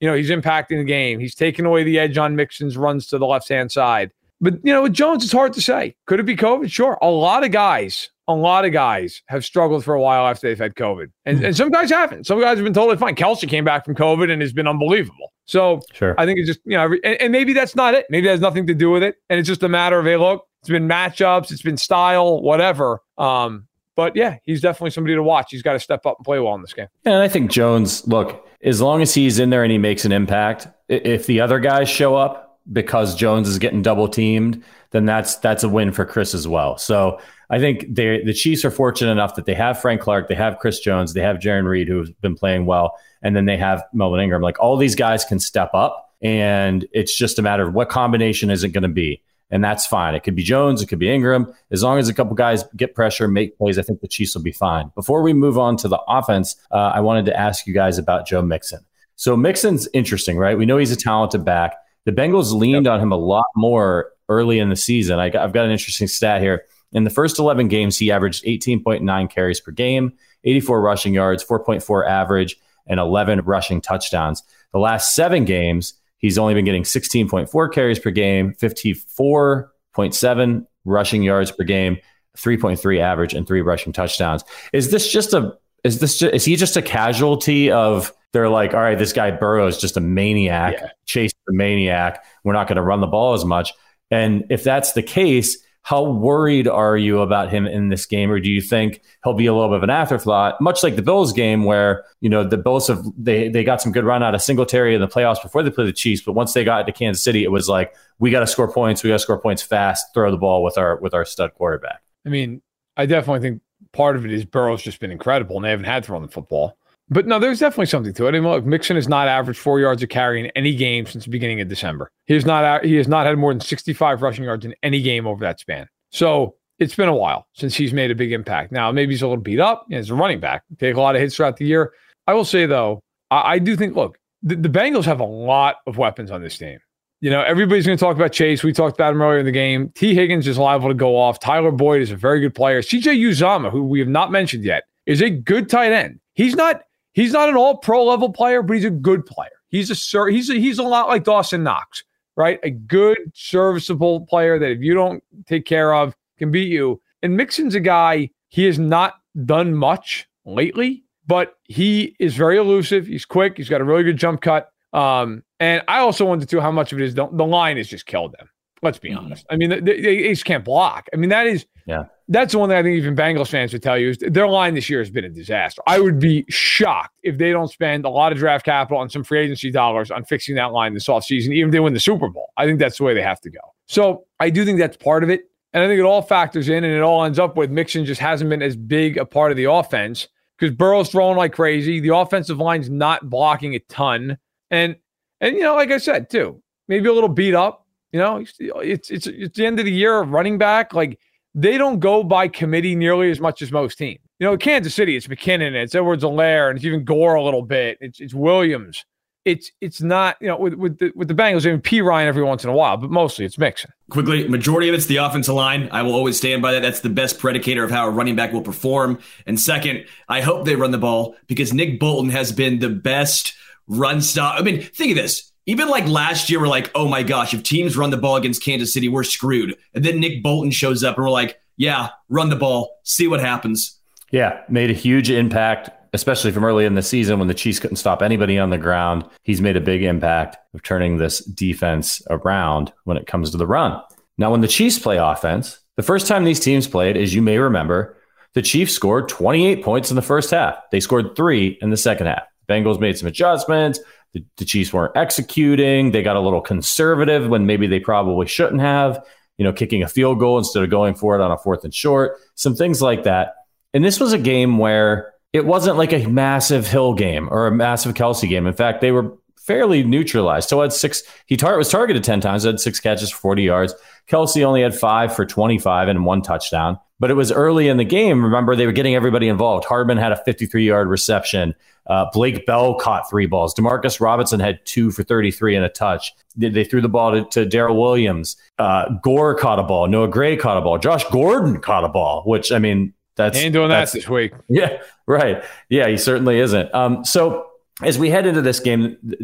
You know, he's impacting the game. He's taking away the edge on Mixon's runs to the left-hand side. But, you know, with Jones, it's hard to say. Could it be COVID? Sure. A lot of guys, a lot of guys have struggled for a while after they've had COVID. And, mm-hmm. and some guys haven't. Some guys have been totally fine. Kelsey came back from COVID and has been unbelievable. So sure. I think it's just, you know, and, and maybe that's not it. Maybe it has nothing to do with it. And it's just a matter of, hey, look, it's been matchups, it's been style, whatever. Um, but yeah, he's definitely somebody to watch. He's got to step up and play well in this game. And I think Jones, look, as long as he's in there and he makes an impact, if the other guys show up because Jones is getting double teamed, then that's that's a win for Chris as well. So I think they, the Chiefs are fortunate enough that they have Frank Clark, they have Chris Jones, they have Jarran Reed, who's been playing well, and then they have Melvin Ingram. Like, all these guys can step up, and it's just a matter of what combination is it going to be. And that's fine. It could be Jones, it could be Ingram. As long as a couple guys get pressure, make plays, I think the Chiefs will be fine. Before we move on to the offense, uh, I wanted to ask you guys about Joe Mixon. So Mixon's interesting, right? We know he's a talented back. The Bengals leaned yep. on him a lot more early in the season. I got, I've got an interesting stat here. In the first eleven games, he averaged eighteen point nine carries per game, eighty-four rushing yards, four point four average, and eleven rushing touchdowns. The last seven games, he's only been getting sixteen point four carries per game, fifty-four point seven rushing yards per game, three point three average, and three rushing touchdowns. Is this just a is this just, is he just a casualty of, they're like, all right, this guy Burrow is just a maniac, yeah. Chase the maniac. We're not going to run the ball as much. And if that's the case, how worried are you about him in this game? Or do you think he'll be a little bit of an afterthought, much like the Bills game where, you know, the Bills have, they, they got some good run out of Singletary in the playoffs before they played the Chiefs. But once they got to Kansas City, it was like, we got to score points. We got to score points fast, throw the ball with our, with our stud quarterback. I mean, I definitely think part of it is Burrow's just been incredible and they haven't had to run the football. But no, there's definitely something to it. I mean, look, Mixon has not averaged four yards a carry in any game since the beginning of December. He has not, he has not had more than sixty-five rushing yards in any game over that span. So it's been a while since he's made a big impact. Now, maybe he's a little beat up. As a running back, take a lot of hits throughout the year. I will say, though, I, I do think, look, the, the Bengals have a lot of weapons on this team. You know, everybody's going to talk about Chase. We talked about him earlier in the game. T. Higgins is liable to go off. Tyler Boyd is a very good player. C J Uzomah, who we have not mentioned yet, is a good tight end. He's not he's not an all-pro level player, but he's a good player. He's a he's a, he's a lot like Dawson Knox, right? A good, serviceable player that if you don't take care of, can beat you. And Mixon's a guy, he has not done much lately, but he is very elusive. He's quick. He's got a really good jump cut. Um, and I also wonder, too, how much of it is the, the line has just killed them. Let's be honest. I mean, they, they just can't block. I mean, that is, yeah. That's the one thing I think even Bengals fans would tell you is their line this year has been a disaster. I would be shocked if they don't spend a lot of draft capital and some free agency dollars on fixing that line this offseason, even if they win the Super Bowl. I think that's the way they have to go. So I do think that's part of it. And I think it all factors in and it all ends up with Mixon just hasn't been as big a part of the offense because Burrow's throwing like crazy. The offensive line's not blocking a ton. And, and you know, like I said, too, maybe a little beat up. You know, it's, it's, it's, it's the end of the year, running back. Like, they don't go by committee nearly as much as most teams. You know, Kansas City, it's McKinnon, it's Edwards-Helaire, and it's even Gore a little bit. It's it's Williams. It's it's not, you know, with with the, with the Bengals, even P. Ryan every once in a while, but mostly it's Mixon. Quickly, majority of it's the offensive line. I will always stand by that. That's the best predicator of how a running back will perform. And second, I hope they run the ball because Nick Bolton has been the best run stop. I mean, think of this. Even like last year, we're like, oh my gosh, if teams run the ball against Kansas City, we're screwed. And then Nick Bolton shows up and we're like, yeah, run the ball, see what happens. Yeah, made a huge impact, especially from early in the season when the Chiefs couldn't stop anybody on the ground. He's made a big impact of turning this defense around when it comes to the run. Now, when the Chiefs play offense, the first time these teams played, as you may remember, the Chiefs scored twenty-eight points in the first half. They scored three in the second half. Bengals made some adjustments. The, the Chiefs weren't executing. They got a little conservative when maybe they probably shouldn't have, you know, kicking a field goal instead of going for it on a fourth and short, some things like that. And this was a game where it wasn't like a massive Hill game or a massive Kelsey game. In fact, they were fairly neutralized. So had six, he tar- was targeted ten times, had six catches for forty yards. Kelsey only had five for twenty-five and one touchdown. But it was early in the game. Remember, they were getting everybody involved. Hardman had a fifty-three-yard reception. Uh, Blake Bell caught three balls. Demarcus Robinson had two for thirty-three and a touch. They, they threw the ball to, to Darrell Williams. Uh, Gore caught a ball. Noah Gray caught a ball. Josh Gordon caught a ball, which, I mean, that's... He ain't doing that's, that this week. Yeah, right. Yeah, he certainly isn't. Um, so as we head into this game,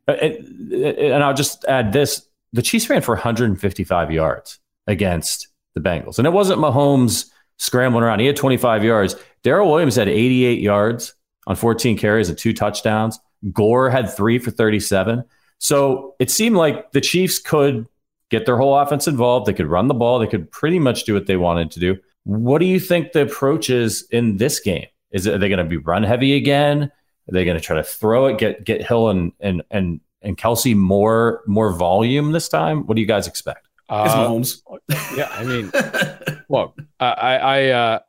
And, and I'll just add this. The Chiefs ran for one hundred fifty-five yards against the Bengals. And it wasn't Mahomes scrambling around. He had twenty-five yards. Darrell Williams had eighty-eight yards on fourteen carries and two touchdowns. Gore had three for thirty-seven. So it seemed like the Chiefs could get their whole offense involved. They could run the ball. They could pretty much do what they wanted to do. What do you think the approach is in this game? Is it, are they going to be run heavy again? Are they going to try to throw it, get get Hill and and and and Kelsey more more volume this time? What do you guys expect? Uh, It's Mahomes. Yeah, I mean, look, I I uh,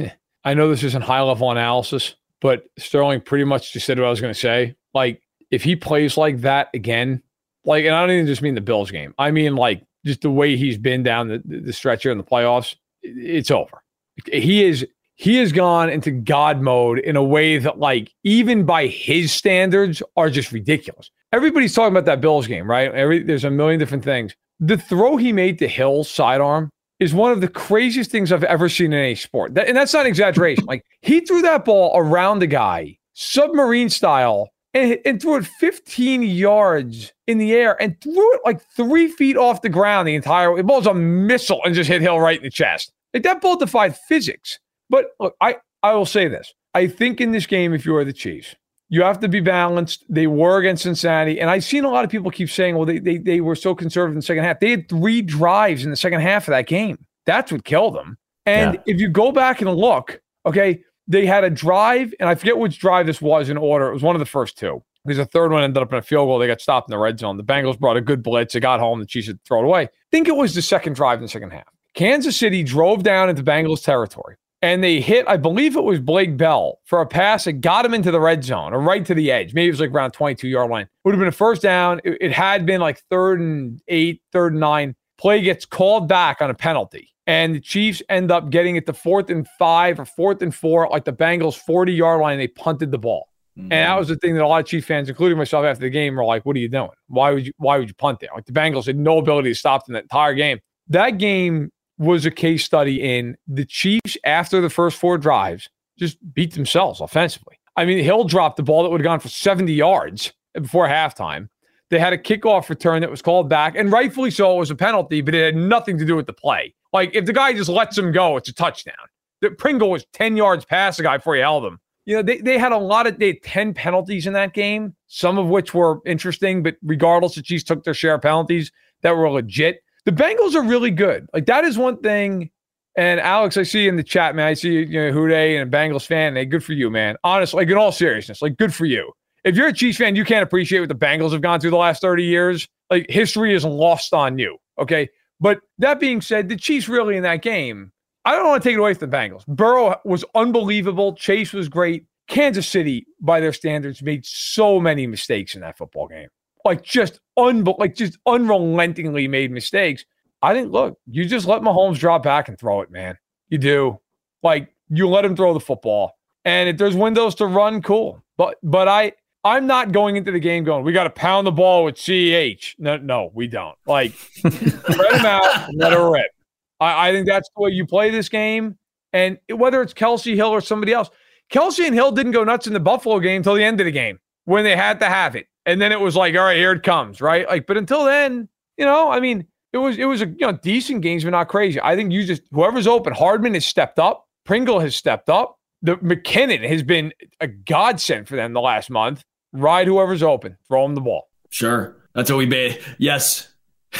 I know this isn't high level analysis, but Sterling pretty much just said what I was going to say. Like, if he plays like that again, like, and I don't even just mean the Bills game. I mean, like, just the way he's been down the, the stretch here in the playoffs, it's over. He is he has gone into God mode in a way that, like, even by his standards, are just ridiculous. Everybody's talking about that Bills game, right? Every, there's a million different things. The throw he made to Hill's sidearm is one of the craziest things I've ever seen in any sport. That, and that's not an exaggeration. Like, he threw that ball around the guy, submarine style, and, and threw it fifteen yards in the air and threw it like three feet off the ground the entire way. The ball's a missile and just hit Hill right in the chest. Like, that ball defied physics. But look, I, I will say this. I think in this game, if you are the Chiefs, you have to be balanced. They were against Cincinnati. And I've seen a lot of people keep saying, well, they, they, they were so conservative in the second half. They had three drives in the second half of that game. That's what killed them. And yeah. if you go back and look, okay, they had a drive, and I forget which drive this was in order. It was one of the first two. Because the third one ended up in a field goal. They got stopped in the red zone. The Bengals brought a good blitz. They got home. The Chiefs had to throw it away. I think it was the second drive in the second half. Kansas City drove down into Bengals territory. And they hit, I believe it was Blake Bell, for a pass that got him into the red zone or right to the edge. Maybe it was like around twenty-two-yard line. It would have been a first down. It, it had been like third and eight, third and nine. Play gets called back on a penalty. And the Chiefs end up getting it to fourth and five or fourth and four, like the Bengals' forty-yard line. They punted the ball. Mm-hmm. And that was the thing that a lot of Chiefs fans, including myself after the game, were like, what are you doing? Why would you, why would you punt it? Like, the Bengals had no ability to stop them the entire game. That game was a case study in the Chiefs, after the first four drives, just beat themselves offensively. I mean, Hill dropped the ball that would have gone for seventy yards before halftime. They had a kickoff return that was called back, and rightfully so, it was a penalty, but it had nothing to do with the play. Like, if the guy just lets him go, it's a touchdown. The Pringle was ten yards past the guy before he held him. You know, they, they had a lot of, they had ten penalties in that game, some of which were interesting, but regardless, the Chiefs took their share of penalties that were legit. The Bengals are really good. Like, that is one thing. And Alex, I see you in the chat, man. I see you, you know, Houday and a Bengals fan. Hey, good for you, man. Honestly, like, in all seriousness, like, good for you. If you're a Chiefs fan, you can't appreciate what the Bengals have gone through the last thirty years. Like, history is lost on you. Okay. But that being said, the Chiefs really in that game, I don't want to take it away from the Bengals. Burrow was unbelievable. Chase was great. Kansas City, by their standards, made so many mistakes in that football game. Like, just un- like just unrelentingly made mistakes. I think, look, you just let Mahomes drop back and throw it, man. You do. Like, you let him throw the football. And if there's windows to run, cool. But but I, I'm not going into the game going, we got to pound the ball with C H. No, no, we don't. Like, spread him out and let it rip. I, I think that's the way you play this game. And whether it's Kelsey, Hill, or somebody else, Kelsey and Hill didn't go nuts in the Buffalo game until the end of the game when they had to have it. And then it was like, all right, here it comes, right? Like, but until then, you know, I mean, it was it was a you know decent games, but not crazy. I think you just whoever's open. Hardman has stepped up. Pringle has stepped up. The McKinnon has been a godsend for them the last month. Ride whoever's open. Throw them the ball. Sure, that's what we made. Yes.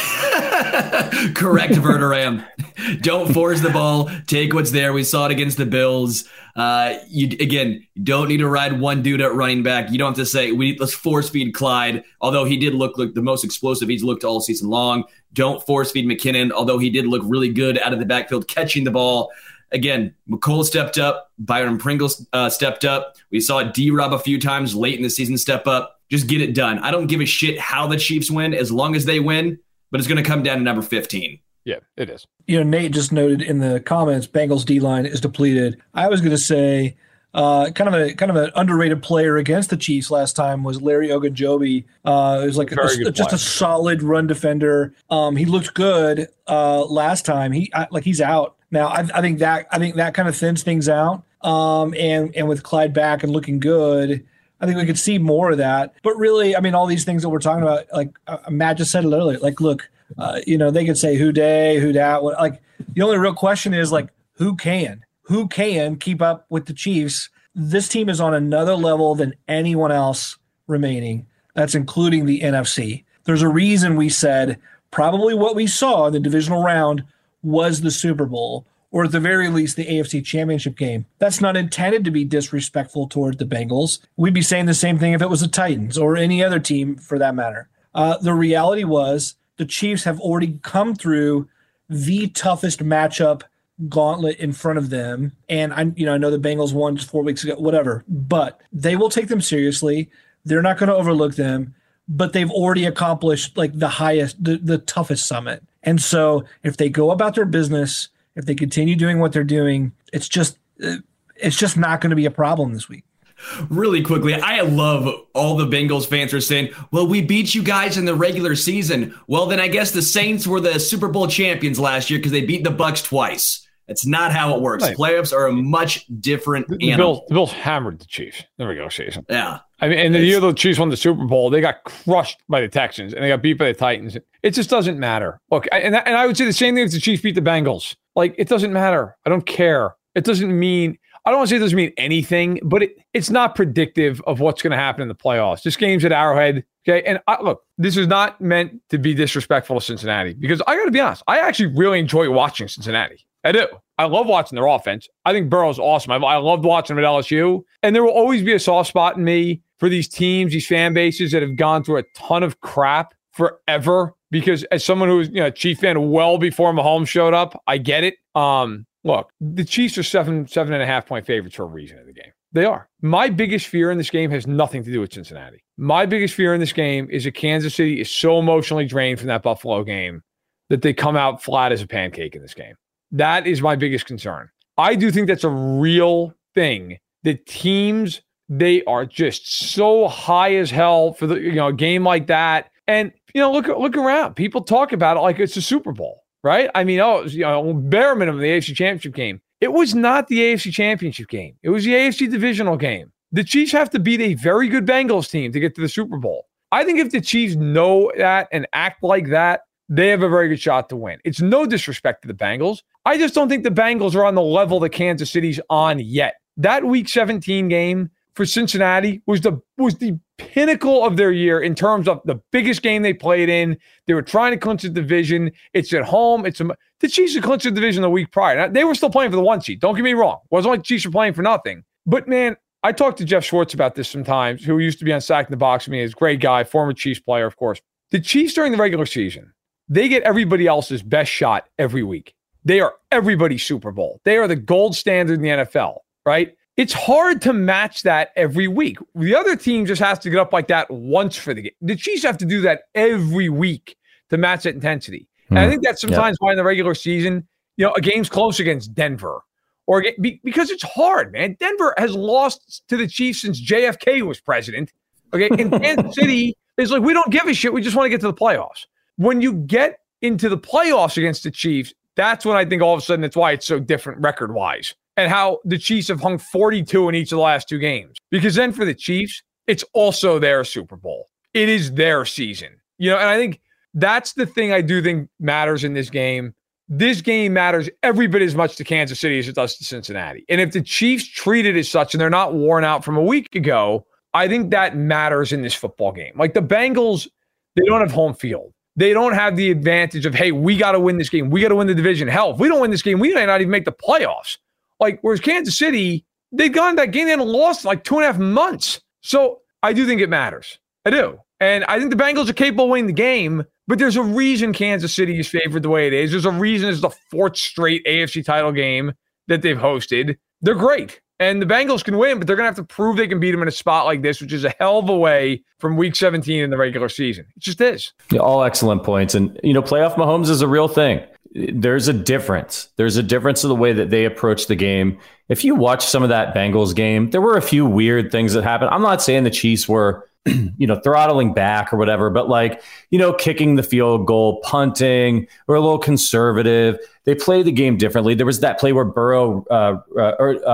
Correct, Verderam. Don't force the ball. Take what's there. We saw it against the Bills. Uh, you again, you don't need to ride one dude at running back. You don't have to say, we let's force feed Clyde, although he did look like the most explosive he's looked all season long. Don't force feed McKinnon, although he did look really good out of the backfield catching the ball. Again, McCole stepped up. Byron Pringle uh, stepped up. We saw D-Rob a few times late in the season step up. Just get it done. I don't give a shit how the Chiefs win as long as they win, but it's going to come down to number fifteen. Yeah, it is. You know, Nate just noted in the comments, Bengals D-line is depleted. I was going to say uh, kind of a kind of an underrated player against the Chiefs last time was Larry Ogunjobi. Uh, it was like a, a, just a solid run defender. Um, he looked good uh, last time. He I, like he's out now. I, I think that I think that kind of thins things out. Um, and and with Clyde back and looking good, I think we could see more of that. But really, I mean, all these things that we're talking about, like uh, Matt just said it earlier, like, look, uh, you know, they could say who day, who dat. What, like, the only real question is, like, who can? Who can keep up with the Chiefs? This team is on another level than anyone else remaining. That's including the N F C. There's a reason we said probably what we saw in the divisional round was the Super Bowl, or at the very least the A F C Championship game. That's not intended to be disrespectful toward the Bengals. We'd be saying the same thing if it was the Titans or any other team for that matter. Uh, the reality was the Chiefs have already come through the toughest matchup gauntlet in front of them. And I, you know, I know the Bengals won just four weeks ago, whatever, but they will take them seriously. They're not going to overlook them, but they've already accomplished like the highest, the, the toughest summit. And so if they go about their business, if they continue doing what they're doing, it's just, it's just not going to be a problem this week. Really quickly, I love all the Bengals fans are saying, well, we beat you guys in the regular season. Well, then I guess the Saints were the Super Bowl champions last year because they beat the Bucs twice. That's not how it works. Right. Playoffs are a much different the, the animal. Bills, the Bills hammered the Chiefs. There we go, Jason. Yeah. I mean, and the year the Chiefs won the Super Bowl, they got crushed by the Texans and they got beat by the Titans. It just doesn't matter. Look, and, and I would say the same thing if the Chiefs beat the Bengals. Like, it doesn't matter. I don't care. It doesn't mean, I don't want to say it doesn't mean anything, but it, it's not predictive of what's going to happen in the playoffs. This game's at Arrowhead. Okay. And I, look, this is not meant to be disrespectful to Cincinnati because I got to be honest, I actually really enjoy watching Cincinnati. I do. I love watching their offense. I think Burrow's awesome. I, I loved watching him at L S U. And there will always be a soft spot in me for these teams, these fan bases that have gone through a ton of crap forever. Because as someone who was, you know, a Chief fan well before Mahomes showed up, I get it. Um, look, the Chiefs are seven, seven and a half point favorites for a reason in the game. They are. My biggest fear in this game has nothing to do with Cincinnati. My biggest fear in this game is that Kansas City is so emotionally drained from that Buffalo game that they come out flat as a pancake in this game. That is my biggest concern. I do think that's a real thing. The teams, they are just so high as hell for the, you know, a game like that. And, you know, look look around. People talk about it like it's a Super Bowl, right? I mean, oh, it was, you know, bare minimum the A F C Championship game. It was not the A F C Championship game. It was the A F C Divisional game. The Chiefs have to beat a very good Bengals team to get to the Super Bowl. I think if the Chiefs know that and act like that, they have a very good shot to win. It's no disrespect to the Bengals. I just don't think the Bengals are on the level that Kansas City's on yet. That Week seventeen game for Cincinnati was the was the pinnacle of their year in terms of the biggest game they played in. They were trying to clinch the division. It's at home. It's a, the Chiefs had clinched the division the week prior. Now, they were still playing for the one seed. Don't get me wrong. It wasn't like the Chiefs were playing for nothing. But, man, I talked to Jeff Schwartz about this sometimes, who used to be on Sack in the Box with me. He's a great guy, former Chiefs player, of course. The Chiefs during the regular season, they get everybody else's best shot every week. They are everybody's Super Bowl. They are the gold standard in the N F L, right? It's hard to match that every week. The other team just has to get up like that once for the game. The Chiefs have to do that every week to match that intensity. And mm, I think that's sometimes yeah. why in the regular season, you know, a game's close against Denver. or Because it's hard, man. Denver has lost to the Chiefs since J F K was president. Okay, in Kansas City, it's like, we don't give a shit. We just want to get to the playoffs. When you get into the playoffs against the Chiefs, that's when I think all of a sudden that's why it's so different record-wise. And how the Chiefs have hung forty-two in each of the last two games. Because then for the Chiefs, it's also their Super Bowl. It is their season. You know, and I think that's the thing I do think matters in this game. This game matters every bit as much to Kansas City as it does to Cincinnati. And if the Chiefs treat it as such and they're not worn out from a week ago, I think that matters in this football game. Like the Bengals, they don't have home field. They don't have the advantage of, hey, we got to win this game. We got to win the division. Hell, if we don't win this game, we may not even make the playoffs. Like, whereas Kansas City, they've gone that game, they haven't lost in like two and a half months. So I do think it matters. I do. And I think the Bengals are capable of winning the game, but there's a reason Kansas City is favored the way it is. There's a reason it's the fourth straight A F C title game that they've hosted. They're great. And the Bengals can win, but they're going to have to prove they can beat them in a spot like this, which is a hell of a way from week seventeen in the regular season. It just is. Yeah, all excellent points. And, you know, playoff Mahomes is a real thing. There's a difference. There's a difference in the way that they approach the game. If you watch some of that Bengals game, there were a few weird things that happened. I'm not saying the Chiefs were, you know, throttling back or whatever, but like, you know, kicking the field goal, punting, or a little conservative. They played the game differently. There was that play where Burrow, uh, uh, or uh,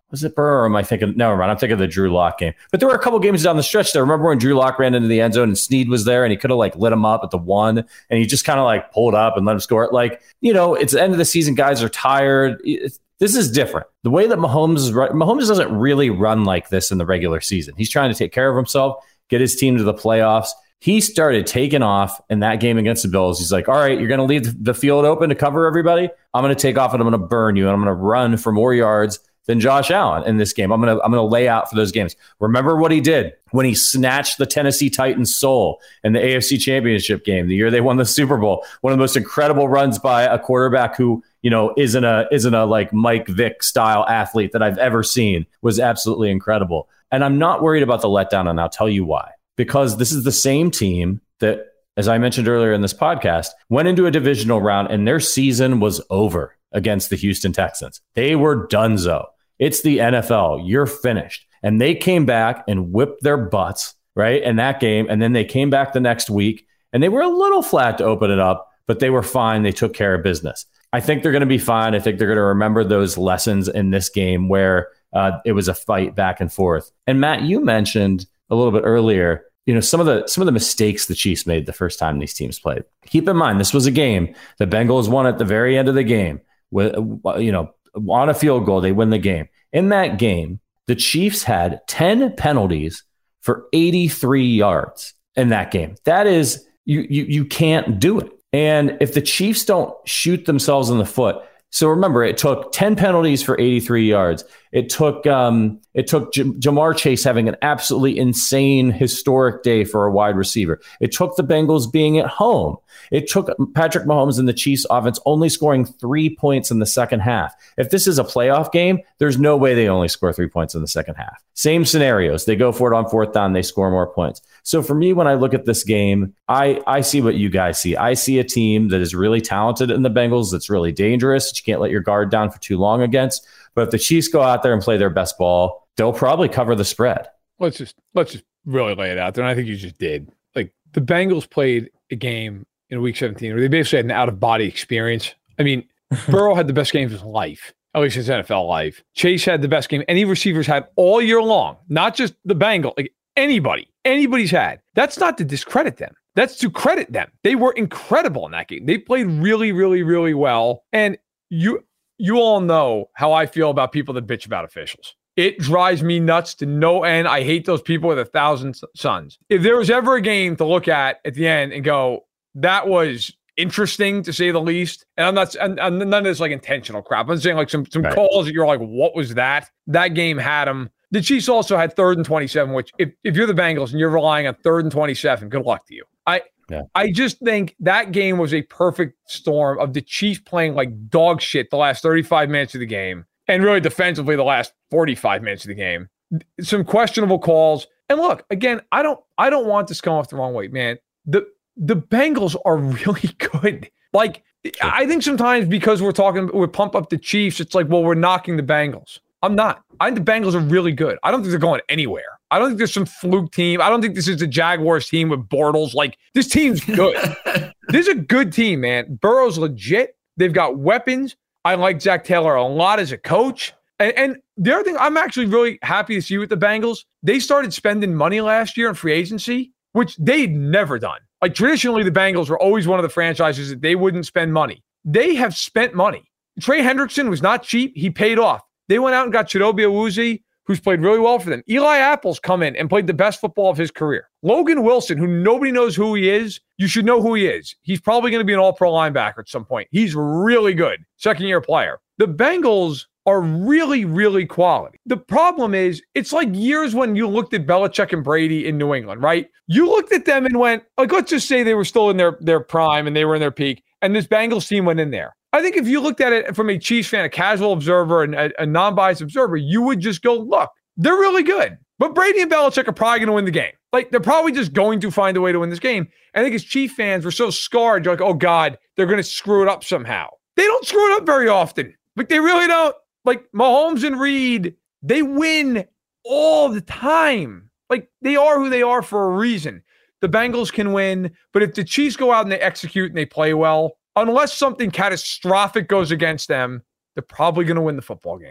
Was it Burrow or am I thinking? Never mind. I'm thinking of the Drew Lock game. But there were a couple games down the stretch there. Remember when Drew Lock ran into the end zone and Snead was there and he could have like lit him up at the one and he just kind of like pulled up and let him score. Like, you know, it's the end of the season. Guys are tired. It's, this is different. The way that Mahomes is run, Mahomes doesn't really run like this in the regular season. He's trying to take care of himself, get his team to the playoffs. He started taking off in that game against the Bills. He's like, all right, you're going to leave the field open to cover everybody. I'm going to take off and I'm going to burn you and I'm going to run for more yards than Josh Allen in this game. I'm going to I'm going to lay out for those games. Remember what he did when he snatched the Tennessee Titans' soul in the A F C Championship game, the year they won the Super Bowl. One of the most incredible runs by a quarterback who, you know, isn't a isn't a like Mike Vick style athlete that I've ever seen. Was absolutely incredible. And I'm not worried about the letdown, and I'll tell you why. Because this is the same team that, as I mentioned earlier in this podcast, went into a divisional round and their season was over against the Houston Texans. They were donezo. It's the N F L. You're finished. And they came back and whipped their butts, right, in that game. And then they came back the next week and they were a little flat to open it up, but they were fine. They took care of business. I think they're going to be fine. I think they're going to remember those lessons in this game where uh, it was a fight back and forth. And Matt, you mentioned a little bit earlier, you know, some of the some of the mistakes the Chiefs made the first time these teams played. Keep in mind, this was a game the Bengals won at the very end of the game with, you know, on a field goal. They win the game. In that game, the Chiefs had ten penalties for eighty-three yards in that game. That is, you you you can't do it. And if the Chiefs don't shoot themselves in the foot, so remember, it took ten penalties for eighty-three yards. It took um, it took J- Jamar Chase having an absolutely insane, historic day for a wide receiver. It took the Bengals being at home. It took Patrick Mahomes and the Chiefs offense only scoring three points in the second half. If this is a playoff game, there's no way they only score three points in the second half. Same scenarios. They go for it on fourth down. They score more points. So for me, when I look at this game, I, I see what you guys see. I see a team that is really talented in the Bengals, that's really dangerous, that you can't let your guard down for too long against. But if the Chiefs go out there and play their best ball, they'll probably cover the spread. Let's just let's just really lay it out there. And I think you just did. Like the Bengals played a game in week seventeen where they basically had an out-of-body experience. I mean, Burrow had the best game of his life, at least his N F L life. Chase had the best game any receivers had all year long, not just the Bengals, like anybody, anybody's had. That's not to discredit them. That's to credit them. They were incredible in that game. They played really, really, really well. And you you all know how I feel about people that bitch about officials. It drives me nuts to no end. I hate those people with a thousand suns. If there was ever a game to look at at the end and go, that was interesting to say the least. And I'm not, and, and none of this like intentional crap. I'm saying like some, some right. calls that you're like, what was that? That game had them. The Chiefs also had third and twenty-seven, which if, if you're the Bengals and you're relying on third and twenty-seven, good luck to you. I, yeah. I just think that game was a perfect storm of the Chiefs playing like dog shit the last thirty-five minutes of the game and really defensively the last forty-five minutes of the game. Some questionable calls. And look, again, I don't I don't want this to come off the wrong way, man. The the Bengals are really good. Like, sure. I think sometimes because we're talking, we pump up the Chiefs, it's like, well, we're knocking the Bengals. I'm not. I think the Bengals are really good. I don't think they're going anywhere. I don't think there's some fluke team. I don't think this is the Jaguars team with Bortles. Like, this team's good. This is a good team, man. Burrow's legit. They've got weapons. I like Zach Taylor a lot as a coach. And, and the other thing I'm actually really happy to see with the Bengals, they started spending money last year in free agency, which they'd never done. Like, traditionally, the Bengals were always one of the franchises that they wouldn't spend money. They have spent money. Trey Hendrickson was not cheap. He paid off. They went out and got Chidobe Awuzie, who's played really well for them. Eli Apple's come in and played the best football of his career. Logan Wilson, who nobody knows who he is, you should know who he is. He's probably going to be an all-pro linebacker at some point. He's really good. Second-year player. The Bengals are really, really quality. The problem is, it's like years when you looked at Belichick and Brady in New England, right? You looked at them and went, like, let's just say they were still in their, their prime and they were in their peak, and this Bengals team went in there. I think if you looked at it from a Chiefs fan, a casual observer, and a, a non-biased observer, you would just go, look, they're really good. But Brady and Belichick are probably going to win the game. Like, they're probably just going to find a way to win this game. I think as Chief fans, we're so scarred. You're like, oh, God, they're going to screw it up somehow. They don't screw it up very often. Like, they really don't. Like, Mahomes and Reed, they win all the time. Like, they are who they are for a reason. The Bengals can win, but if the Chiefs go out and they execute and they play well, unless something catastrophic goes against them, they're probably going to win the football game.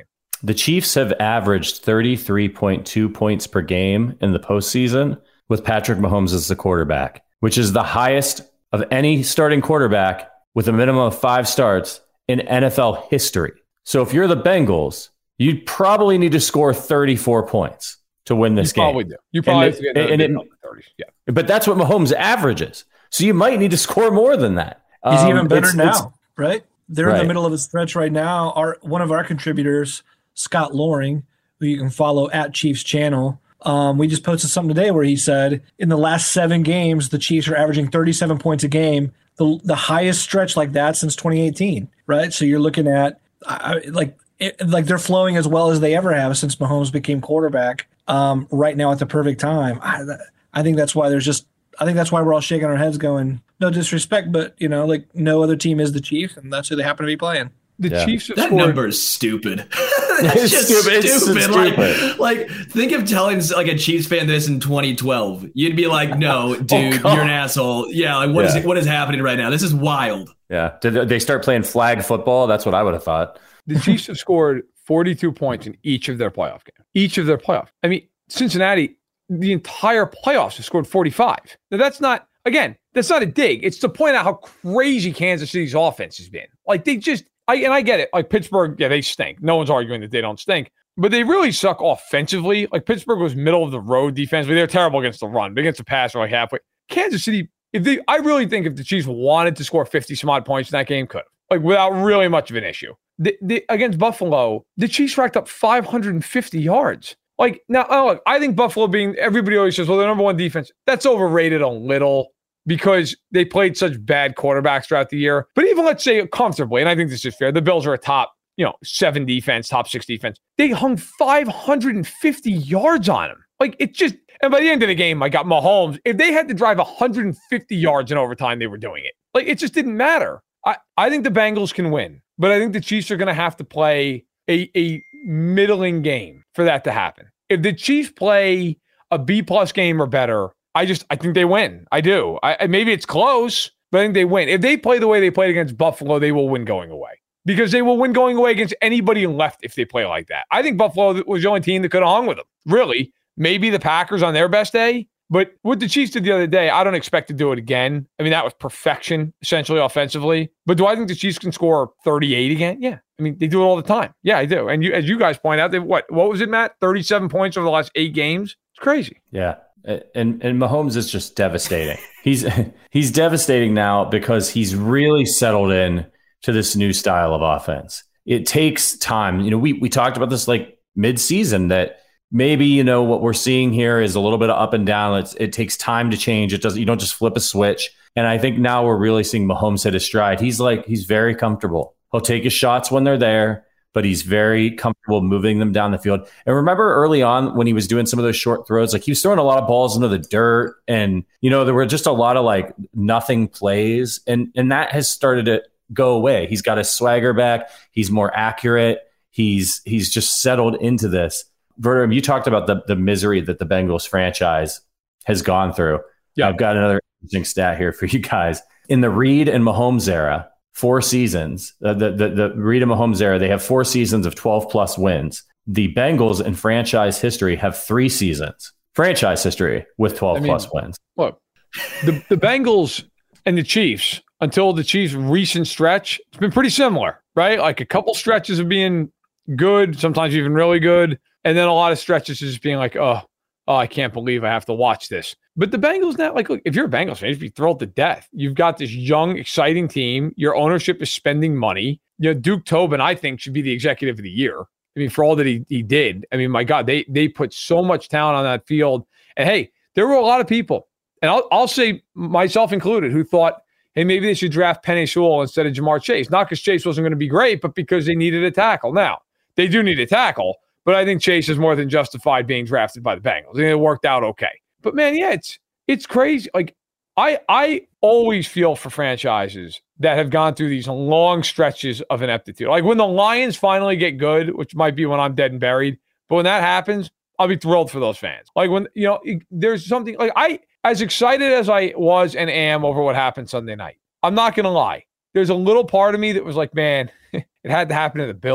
The Chiefs have averaged thirty-three point two points per game in the postseason with Patrick Mahomes as the quarterback, which is the highest of any starting quarterback with a minimum of five starts in N F L history. So if you're the Bengals, you'd probably need to score thirty-four points to win this you game. Probably do. You probably have to get and it, thirties. Yeah. But that's what Mahomes averages. So you might need to score more than that. He's um, even better it's, now, it's, right? They're right. in the middle of a stretch right now. Our one of our contributors, Scott Loring, who you can follow at Chiefs Channel, um, we just posted something today where he said in the last seven games, the Chiefs are averaging thirty-seven points a game, the the highest stretch like that since twenty eighteen, right? So you're looking at I, like it, like they're flowing as well as they ever have since Mahomes became quarterback. Um, right now at the perfect time. I, I think that's why there's just I think that's why we're all shaking our heads going, no disrespect, but you know, like no other team is the Chiefs, and that's who they happen to be playing. The yeah. Chiefs have that scored. number is stupid. That's It's just stupid. stupid. It's Like, stupid. like, think of telling like a Chiefs fan this in twenty twelve. You'd be like, "No, dude, oh, you're an asshole." Yeah, like what yeah. is what is happening right now? This is wild. Yeah. Did they start playing flag football? That's what I would have thought. The Chiefs have scored forty-two points in each of their playoff games. Each of their playoff. I mean, Cincinnati, the entire playoffs have scored forty-five. Now that's not. Again, that's not a dig. It's to point out how crazy Kansas City's offense has been. Like they just, I and I get it. Like Pittsburgh, yeah, they stink. No one's arguing that they don't stink, but they really suck offensively. Like Pittsburgh was middle of the road defensively. They're terrible against the run, but against the pass, they're like halfway. Kansas City, if they, I really think if the Chiefs wanted to score fifty some odd points in that game, could have, like without really much of an issue. The, the, against Buffalo, the Chiefs racked up five hundred fifty yards. Like now, oh, look, I think Buffalo being everybody always says, well, they're number one defense. That's overrated a little, because they played such bad quarterbacks throughout the year. But even let's say comfortably, and I think this is fair, the Bills are a top, you know, seven defense, top six defense. They hung five hundred fifty yards on them. Like it just, and by the end of the game, I got Mahomes. If they had to drive one hundred fifty yards in overtime, they were doing it. Like it just didn't matter. I, I think the Bengals can win, but I think the Chiefs are going to have to play a, a middling game for that to happen. If the Chiefs play a B plus game or better, I just, I think they win. I do. I, maybe it's close, but I think they win. If they play the way they played against Buffalo, they will win going away, because they will win going away against anybody left if they play like that. I think Buffalo was the only team that could have hung with them. Really, maybe the Packers on their best day, but what the Chiefs did the other day, I don't expect to do it again. I mean, that was perfection, essentially offensively. But do I think the Chiefs can score thirty-eight again? Yeah. I mean, they do it all the time. Yeah, I do. And you, as you guys point out, they what, what was it, Matt? thirty-seven points over the last eight games? It's crazy. Yeah. And and Mahomes is just devastating. He's he's devastating now because he's really settled in to this new style of offense. It takes time. You know, we we talked about this like mid-season that maybe, you know, what we're seeing here is a little bit of up and down. It's, it takes time to change. It doesn't, you don't just flip a switch. And I think now we're really seeing Mahomes hit his stride. He's like, he's very comfortable. He'll take his shots when they're there, but he's very comfortable moving them down the field. And remember early on when he was doing some of those short throws, like he was throwing a lot of balls into the dirt, and, you know, there were just a lot of like nothing plays, and, and that has started to go away. He's got his swagger back. He's more accurate. He's, he's just settled into this. Verder, you talked about the, the misery that the Bengals franchise has gone through. Yeah. I've got another interesting stat here for you guys. In the Reid and Mahomes era, four seasons, uh, the, the, the Reid and Mahomes era, they have four seasons of twelve plus wins. The Bengals in franchise history have three seasons, franchise history with twelve I mean, plus wins. Look, the, the Bengals and the Chiefs, until the Chiefs' recent stretch, it's been pretty similar, right? Like a couple stretches of being good, sometimes even really good. And then a lot of stretches of just being like, oh, oh, I can't believe I have to watch this. But the Bengals now, like, look, if you're a Bengals fan, you'd be thrilled to death. You've got this young, exciting team. Your ownership is spending money. You know, Duke Tobin, I think, should be the executive of the year. I mean, for all that he, he did. I mean, my God, they they put so much talent on that field. And hey, there were a lot of people, and I'll I'll say myself included, who thought, hey, maybe they should draft Penei Sewell instead of Jamar Chase. Not because Chase wasn't going to be great, but because they needed a tackle. Now, they do need a tackle, but I think Chase is more than justified being drafted by the Bengals. I think it worked out okay. But man, yeah, it's it's crazy. Like I I always feel for franchises that have gone through these long stretches of ineptitude. Like when the Lions finally get good, which might be when I'm dead and buried, but when that happens, I'll be thrilled for those fans. Like when, you know, there's something like I, as excited as I was and am over what happened Sunday night, I'm not going to lie. There's a little part of me that was like, man, it had to happen to the Bills.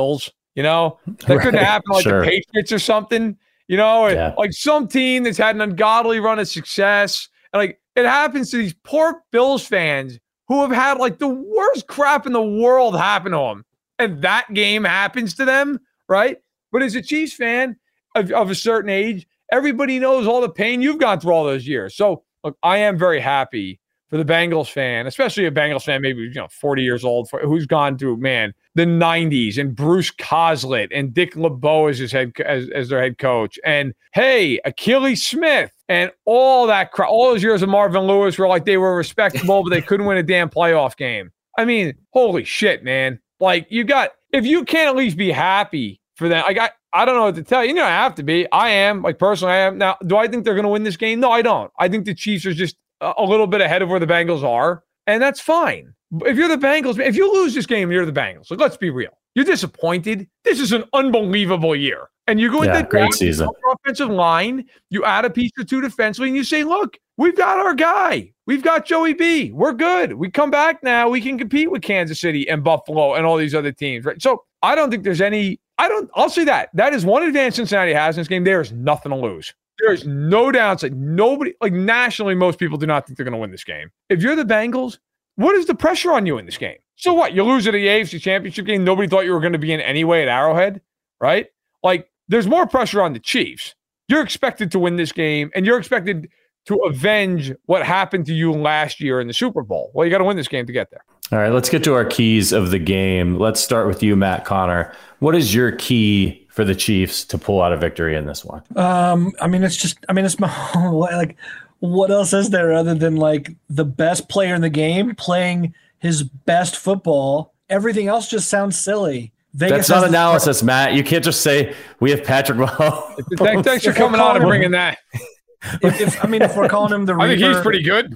You know, that Right, couldn't happen like sure. the Patriots or something. You know, Yeah. like some team that's had an ungodly run of success. And like it happens to these poor Bills fans who have had like the worst crap in the world happen to them. And that game happens to them, right? But as a Chiefs fan of, of a certain age, everybody knows all the pain you've gone through all those years. So look, I am very happy for the Bengals fan, especially a Bengals fan, maybe, you know, forty years old, for, who's gone through, man, the nineties and Bruce Coslet and Dick LeBeau as his head as, as their head coach, and hey, Achilles Smith and all that crap. All those years of Marvin Lewis were like they were respectable, but they couldn't win a damn playoff game. I mean, holy shit, man! Like you got if you can't at least be happy for that. Like I, I don't know what to tell you. You know, I have to be. I am like personally, I am. Now, do I think they're going to win this game? No, I don't. I think the Chiefs are just a little bit ahead of where the Bengals are, and that's fine. If you're the Bengals, if you lose this game, you're the Bengals. Like, let's be real. You're disappointed. This is an unbelievable year. And you go Yeah, into great season. offensive line, you add a piece or two defensively, and you say, look, we've got our guy. We've got Joey B. We're good. We come back now. We can compete with Kansas City and Buffalo and all these other teams, right? So I don't think there's any, I don't, I'll say that. That is one advantage Cincinnati has in this game. There is nothing to lose. There's no downside. Nobody, like nationally, most people do not think they're going to win this game. If you're the Bengals, what is the pressure on you in this game? So what? You lose at the A F C Championship game. Nobody thought you were going to be in anyway at Arrowhead, right? Like, there's more pressure on the Chiefs. You're expected to win this game, and you're expected to avenge what happened to you last year in the Super Bowl. Well, you got to win this game to get there. All right, let's get to our keys of the game. Let's start with you, Matt Connor. What is your key for the Chiefs to pull out a victory in this one? Um, I mean, it's just, I mean, it's my like, what else is there other than like the best player in the game playing his best football? Everything else just sounds silly. Vegas That's not has the- analysis, Matt. You can't just say we have Patrick Mahomes. Thanks, thanks for If we're coming on and calling bringing him- that. If, if, I mean, if we're calling him the I think he's Reaper- pretty good.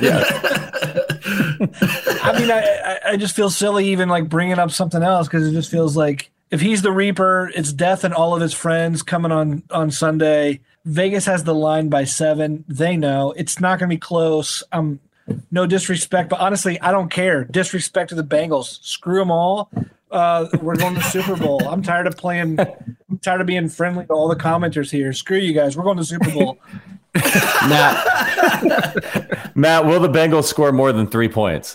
I mean, I, I- I just feel silly even like bringing up something else because it just feels like if he's the Reaper, it's Death and all of his friends coming on on Sunday. Vegas has the line by seven. They know it's not going to be close. Um, no disrespect, but honestly, I don't care. Disrespect to the Bengals. Screw them all. Uh, we're going to the Super Bowl. I'm tired of playing. I'm tired of being friendly to all the commenters here. Screw you guys. We're going to the Super Bowl. Matt, Matt, will the Bengals score more than three points?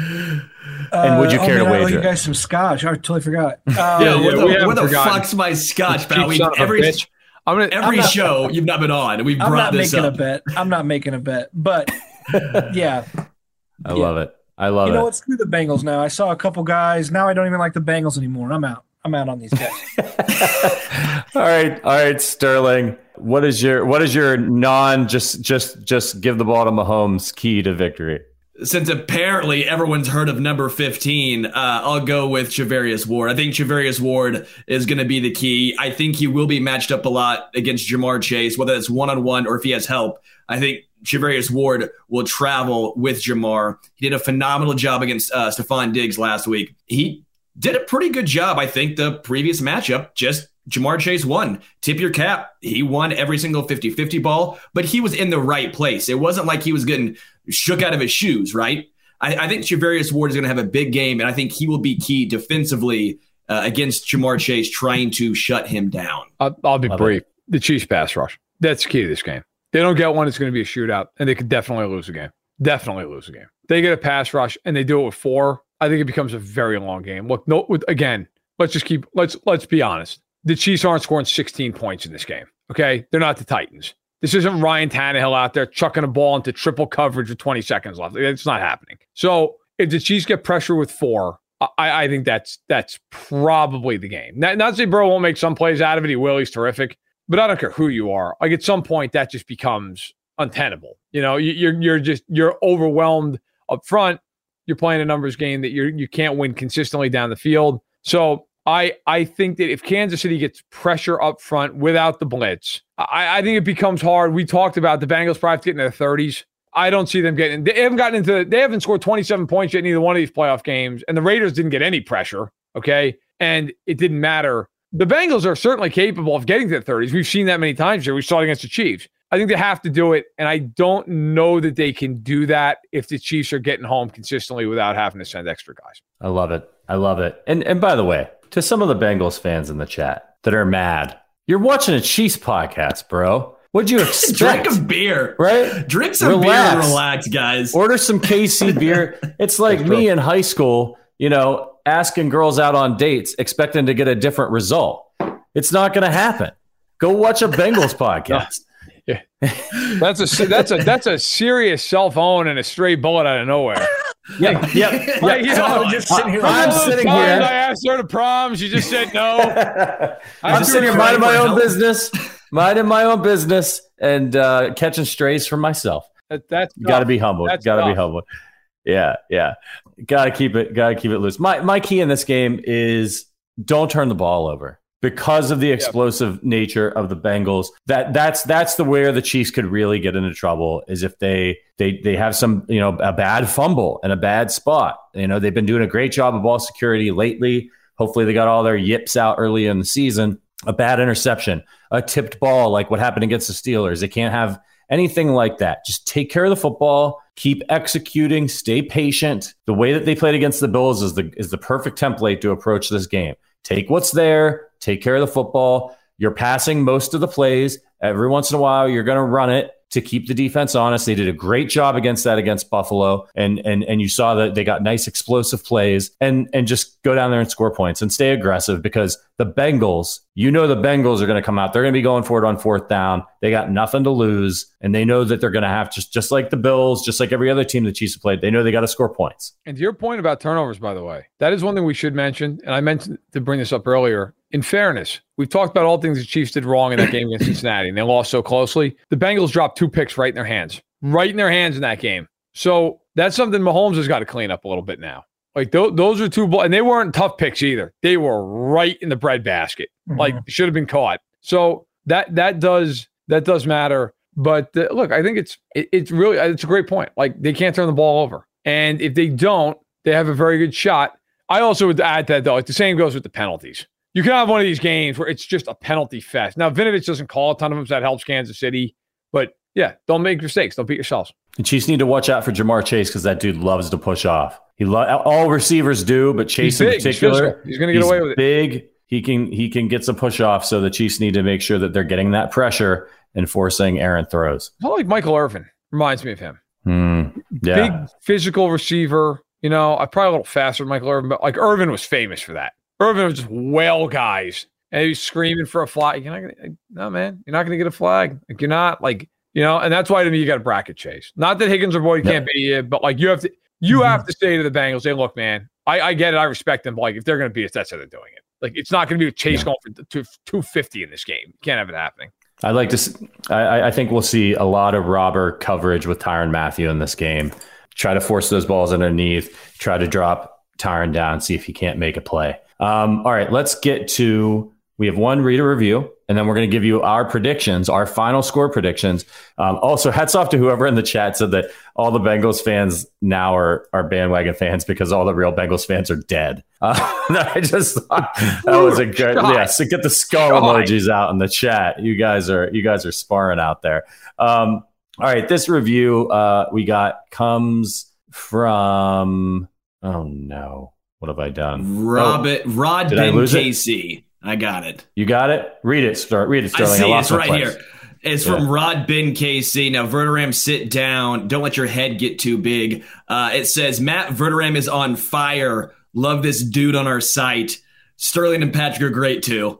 And would you Uh, care oh, to man, I owe wager? you guys some scotch. I totally forgot. Uh, Yeah, yeah, where we the, haven't where the forgotten. fuck's my scotch, pal? We, Cheap son of a every bitch. I'm gonna, every not- show you've not been on, we've I'm brought not this making up. a bet. I'm not making a bet. But yeah, I love it. I love you know it. what? Screw the Bengals now. I saw a couple guys. Now I don't even like the Bengals anymore. I'm out. I'm out on these guys. All right, all right, Sterling. What is your what is your non just just just give the ball to Mahomes key to victory? Since apparently everyone's heard of number fifteen, uh, I'll go with Charvarius Ward. I think Charvarius Ward is going to be the key. I think he will be matched up a lot against Jamar Chase, whether it's one-on-one or if he has help. I think Charvarius Ward will travel with Jamar. He did a phenomenal job against uh, Stephon Diggs last week. He did a pretty good job, I think, the previous matchup. Just Jamar Chase won. Tip your cap. He won every single fifty-fifty ball, but he was in the right place. It wasn't like he was getting shook out of his shoes, right? I, I think Charvarius Ward is going to have a big game, and I think he will be key defensively uh, against Jamar Chase trying to shut him down. I'll, I'll be Love brief. The Chiefs pass rush. That's the key to this game. They don't get one, it's going to be a shootout, and they could definitely lose a game. Definitely lose a game. They get a pass rush, and they do it with four. I think it becomes a very long game. Look, no, with, again, let's just keep let's let's be honest. The Chiefs aren't scoring sixteen points in this game. Okay, they're not the Titans. This isn't Ryan Tannehill out there chucking a ball into triple coverage with twenty seconds left. It's not happening. So if the Chiefs get pressure with four, I, I think that's that's probably the game. Not, not to say Burrow won't make some plays out of it. He will. He's terrific. But I don't care who you are. Like at some point, that just becomes untenable. You know, you, you're you're just you're overwhelmed up front. You're playing a numbers game that you you can't win consistently down the field. So I I think that if Kansas City gets pressure up front without the blitz, I, I think it becomes hard. We talked about the Bengals probably getting in their thirties. I don't see them getting. They haven't gotten into. They haven't scored twenty-seven points yet in either one of these playoff games, and the Raiders didn't get any pressure. Okay, and it didn't matter. The Bengals are certainly capable of getting to the thirties. We've seen that many times here. We saw it against the Chiefs. I think they have to do it, and I don't know that they can do that if the Chiefs are getting home consistently without having to send extra guys. I love it. I love it. And and by the way, to some of the Bengals fans in the chat that are mad. You're watching a Chiefs podcast, bro. What'd you expect? Drink a beer. Right? Drink some Relax. beer and relax, guys. Order some K C beer. It's like me in high school, you know, asking girls out on dates, expecting to get a different result. It's not going to happen. Go watch a Bengals podcast. Yeah. That's a that's a that's a serious cell phone and a stray bullet out of nowhere. Yep, yep, yep. Like, you know, just sitting here. I'm All those sitting times here. I asked her to prom. She just said no. I'm just sitting here minding my own business, minding my own business, and uh, catching strays from myself. That, that's You got to be humble. That's Got to be tough. humble. Yeah, yeah. Got to keep it. Got to keep it loose. My my key in this game is don't turn the ball over. Because of the explosive yep. nature of the Bengals, that that's that's the where the Chiefs could really get into trouble is if they they they have some, you know, a bad fumble and a bad spot. You know, they've been doing a great job of ball security lately. Hopefully they got all their yips out early in the season. A bad interception, a tipped ball like what happened against the Steelers. They can't have anything like that. Just take care of the football, keep executing, stay patient. The way that they played against the Bills is the is the perfect template to approach this game. Take what's there, take care of the football. You're passing most of the plays. Every once in a while, you're going to run it to keep the defense honest. They did a great job against that against Buffalo. And and and you saw that they got nice explosive plays and, and just go down there and score points and stay aggressive because the Bengals, you know the Bengals are going to come out. They're going to be going for it on fourth down. They got nothing to lose. And they know that they're going to have, just, just like the Bills, just like every other team the Chiefs have played, they know they got to score points. And to your point about turnovers, by the way, that is one thing we should mention. And I meant to bring this up earlier. In fairness, we've talked about all things the Chiefs did wrong in that game against Cincinnati, and they lost so closely. The Bengals dropped two picks right in their hands, right in their hands in that game. So that's something Mahomes has got to clean up a little bit now. Like th- those are two, and they weren't tough picks either. They were right in the breadbasket, mm-hmm. like should have been caught. So that that does that does matter. But uh, look, I think it's it, it's really it's a great point. Like they can't turn the ball over, and if they don't, they have a very good shot. I also would add that though, like the same goes with the penalties. You can have one of these games where it's just a penalty fest. Now, Vinovich doesn't call a ton of them, so that helps Kansas City. But yeah, don't make mistakes. Don't beat yourselves. The Chiefs need to watch out for Jamar Chase because that dude loves to push off. He lo- all receivers do, but Chase in particular, he's, he's going to get away with it. Big. He can he can get some push off. So the Chiefs need to make sure that they're getting that pressure and forcing errant throws. I like Michael Irvin. Reminds me of him. Mm, yeah. Big physical receiver. You know, I'm probably a little faster than Michael Irvin, but like Irvin was famous for that. Irvin was just whale guys, and he's screaming for a flag. You're not gonna, no man, you're not going to get a flag. Like you're not like you know, and that's why to me you got to bracket Chase. Not that Higgins or Boyd can't be it, but like you have to, you mm-hmm. have to say to the Bengals, "Hey, look, man, I, I get it, I respect them, but like if they're going to beat us, that's how they're doing it. Like it's not going to be Chase yeah. going for two fifty in this game. You can't have it happening." I like to. I, I think we'll see a lot of robber coverage with Tyrann Mathieu in this game. Try to force those balls underneath. Try to drop Tyrann down. See if he can't make a play. Um, all right, let's get to, we have one reader review, and then we're going to give you our predictions, our final score predictions. Um, also, hats off to whoever in the chat said that all the Bengals fans now are, are bandwagon fans because all the real Bengals fans are dead. Uh, I just thought that was a good, yeah, so get the skull Shot. emojis out in the chat. You guys are, you guys are sparring out there. Um, all right, this review uh, we got comes from, oh no. What have I done? Robert, oh, Rod Ben Casey. I got it. You got it? Read it, Start. Read it, Sterling. I see I it's right place. Uh, here. It's yeah. from Rod Ben Casey. Now, Verderame, sit down. Don't let your head get too big. Uh, it says, Matt Verderame is on fire. Love this dude on our site. Sterling and Patrick are great, too.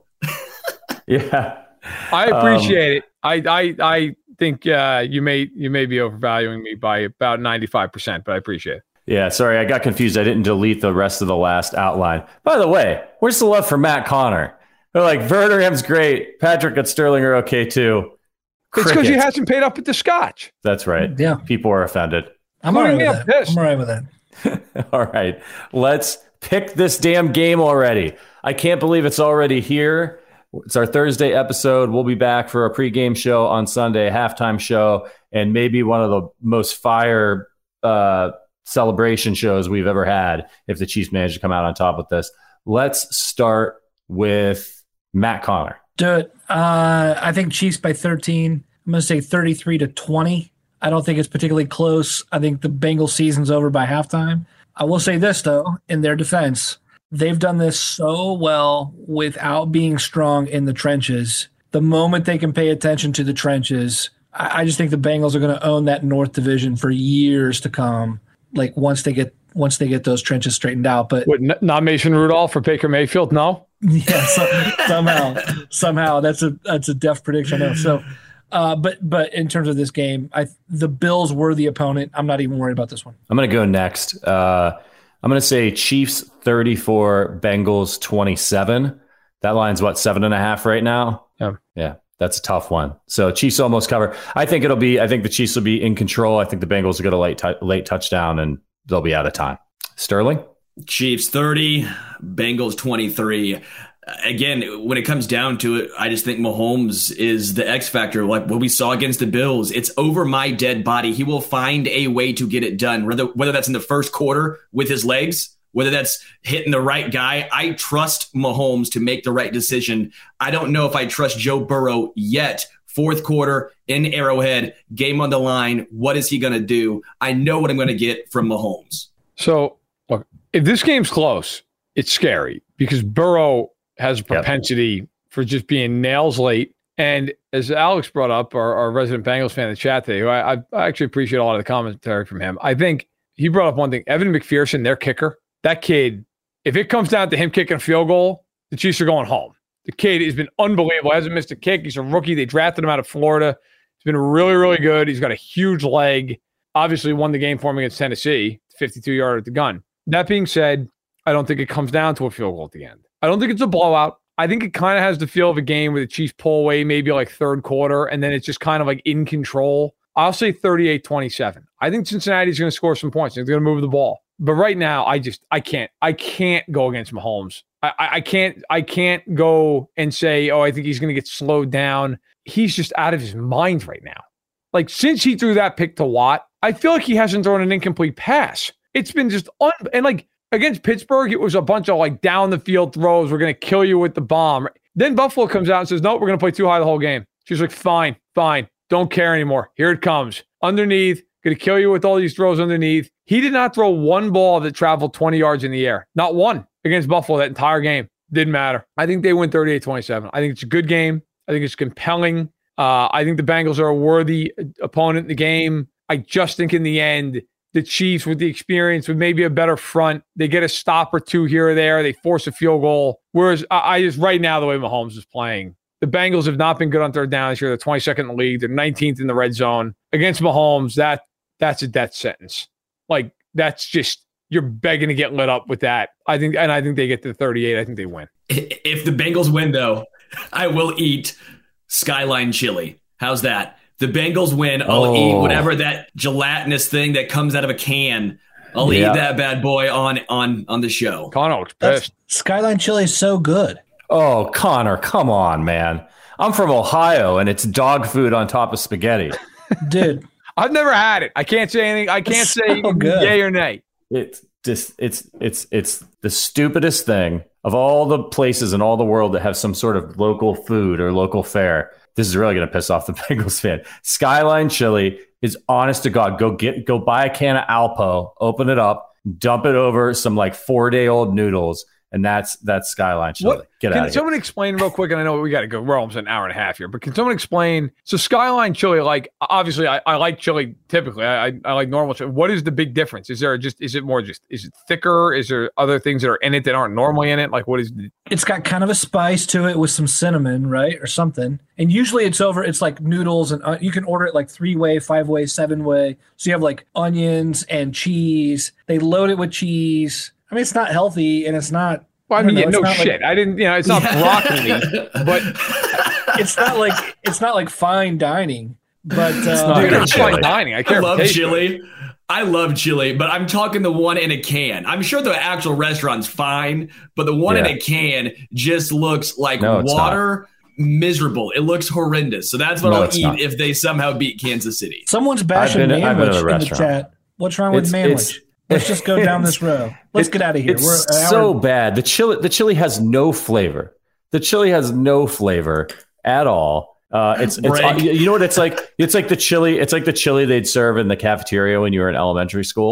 yeah. I appreciate um, it. I I I think uh, you may you may be overvaluing me by about ninety-five percent, but I appreciate it. Yeah, sorry, I got confused. I didn't delete the rest of the last outline. By the way, where's the love for Matt Connor? They're like, Verderame's great. Patrick and Sterling are okay, too. Crickets. It's because you hasn't paid up with the scotch. That's right. Yeah. People are offended. I'm all right with that. I'm all right with that. All right. Let's pick this damn game already. I can't believe it's already here. It's our Thursday episode. We'll be back for a pregame show on Sunday, a halftime show, and maybe one of the most fire uh celebration shows we've ever had if the Chiefs manage to come out on top with this. Let's start with Matt Connor. Do it. Uh, I think Chiefs by thirteen. I'm going to say thirty-three to twenty. I don't think it's particularly close. I think the Bengals season's over by halftime. I will say this, though, in their defense, they've done this so well without being strong in the trenches. The moment they can pay attention to the trenches, I, I just think the Bengals are going to own that North Division for years to come. Like once they get once they get those trenches straightened out. But what, not Mason Rudolph for Baker Mayfield? No. Yeah, so, somehow, somehow that's a that's a def prediction. I know. So, uh, but but in terms of this game, I the Bills were the opponent. I'm not even worried about this one. I'm going to go next. Uh, I'm going to say Chiefs thirty-four, Bengals twenty-seven. That line's what, seven and a half right now? Yeah. Yeah, that's a tough one. So Chiefs almost cover. I think it'll be, I think the Chiefs will be in control. I think the Bengals will get a late, t- late touchdown and they'll be out of time. Sterling? Chiefs thirty, Bengals twenty-three. Again, when it comes down to it, I just think Mahomes is the X factor. Like what we saw against the Bills, it's over my dead body. He will find a way to get it done, whether whether that's in the first quarter with his legs, whether that's hitting the right guy. I trust Mahomes to make the right decision. I don't know if I trust Joe Burrow yet. Fourth quarter in Arrowhead, game on the line. What is he going to do? I know what I'm going to get from Mahomes. So, look, if this game's close, it's scary because Burrow has a propensity yep. for just being nails late. And as Alex brought up, our, our resident Bengals fan in the chat today, who I, I actually appreciate a lot of the commentary from him. I think he brought up one thing. Evan McPherson, their kicker, that kid, if it comes down to him kicking a field goal, the Chiefs are going home. The kid has been unbelievable. Hasn't missed a kick. He's a rookie. They drafted him out of Florida. He's been really, really good. He's got a huge leg. Obviously won the game for him against Tennessee, fifty-two yarder at the gun. That being said, I don't think it comes down to a field goal at the end. I don't think it's a blowout. I think it kind of has the feel of a game where the Chiefs pull away maybe like third quarter, and then it's just kind of like in control. I'll say thirty-eight twenty-seven. I think Cincinnati's going to score some points. They're going to move the ball. But right now, I just I can't I can't go against Mahomes. I, I can't I can't go and say, oh, I think he's going to get slowed down. He's just out of his mind right now. Like since he threw that pick to Watt, I feel like he hasn't thrown an incomplete pass. It's been just un- and like against Pittsburgh, it was a bunch of like down the field throws. We're going to kill you with the bomb. Then Buffalo comes out and says, no, we're going to play too high the whole game. She's like, fine, fine. Don't care anymore. Here it comes. Underneath, going to kill you with all these throws underneath. He did not throw one ball that traveled twenty yards in the air. Not one against Buffalo that entire game. Didn't matter. I think they win thirty-eight twenty-seven. I think it's a good game. I think it's compelling. Uh, I think the Bengals are a worthy opponent in the game. I just think in the end, the Chiefs with the experience, with maybe a better front, they get a stop or two here or there. They force a field goal. Whereas I, I just, right now, the way Mahomes is playing, the Bengals have not been good on third down this year. They're twenty-second in the league. They're nineteenth in the red zone. Against Mahomes, that that's a death sentence. Like, that's just, you're begging to get lit up with that. I think, and I think they get to thirty-eight. I think they win. If the Bengals win, though, I will eat Skyline chili. How's that? The Bengals win. I'll oh. eat whatever that gelatinous thing that comes out of a can. I'll yeah. eat that bad boy on on on the show. Connor looks pissed. Skyline chili is so good. Oh, Connor, come on, man. I'm from Ohio, and it's dog food on top of spaghetti. Dude. I've never had it. I can't say anything. I can't it's say so good. Yay or nay. It's just it's it's it's the stupidest thing of all the places in all the world that have some sort of local food or local fare. This is really going to piss off the Bengals fan. Skyline chili is, honest to God, go get go buy a can of Alpo, open it up, dump it over some like four day old noodles. And that's that's Skyline chili. What, Get out of here. Can someone explain real quick? And I know we got to go. We're almost an hour and a half here, but can someone explain? So Skyline chili, like obviously, I, I like chili typically. I, I I like normal chili. What is the big difference? Is there just is it more just is it thicker? Is there other things that are in it that aren't normally in it? Like what is? The- it's got kind of a spice to it with some cinnamon, right, or something. And usually it's over. It's like noodles, and uh, you can order it like three way, five way, seven way. So you have like onions and cheese. They load it with cheese. I mean, it's not healthy, and it's not. Well, I mean, I yeah, know, no shit. Like, I didn't, you know, it's not broccoli, but it's not like it's not like fine dining. But it's uh, not dude, it's fine dining. I, care I love for chili. I love chili, but I'm talking the one in a can. I'm sure the actual restaurant's fine, but the one yeah. in a can just looks like no, water. Not. Miserable. It looks horrendous. So that's what no, I'll eat not. if they somehow beat Kansas City. Someone's bashing been, Manwich in the chat. What's wrong with it's, Manwich? It's, Let's just go down this road. Let's get out of here. It's We're so bad. The chili, the chili has no flavor. The chili has no flavor at all. Uh, it's, it's you know what it's like. It's like the chili. It's like the chili they'd serve in the cafeteria when you were in elementary school.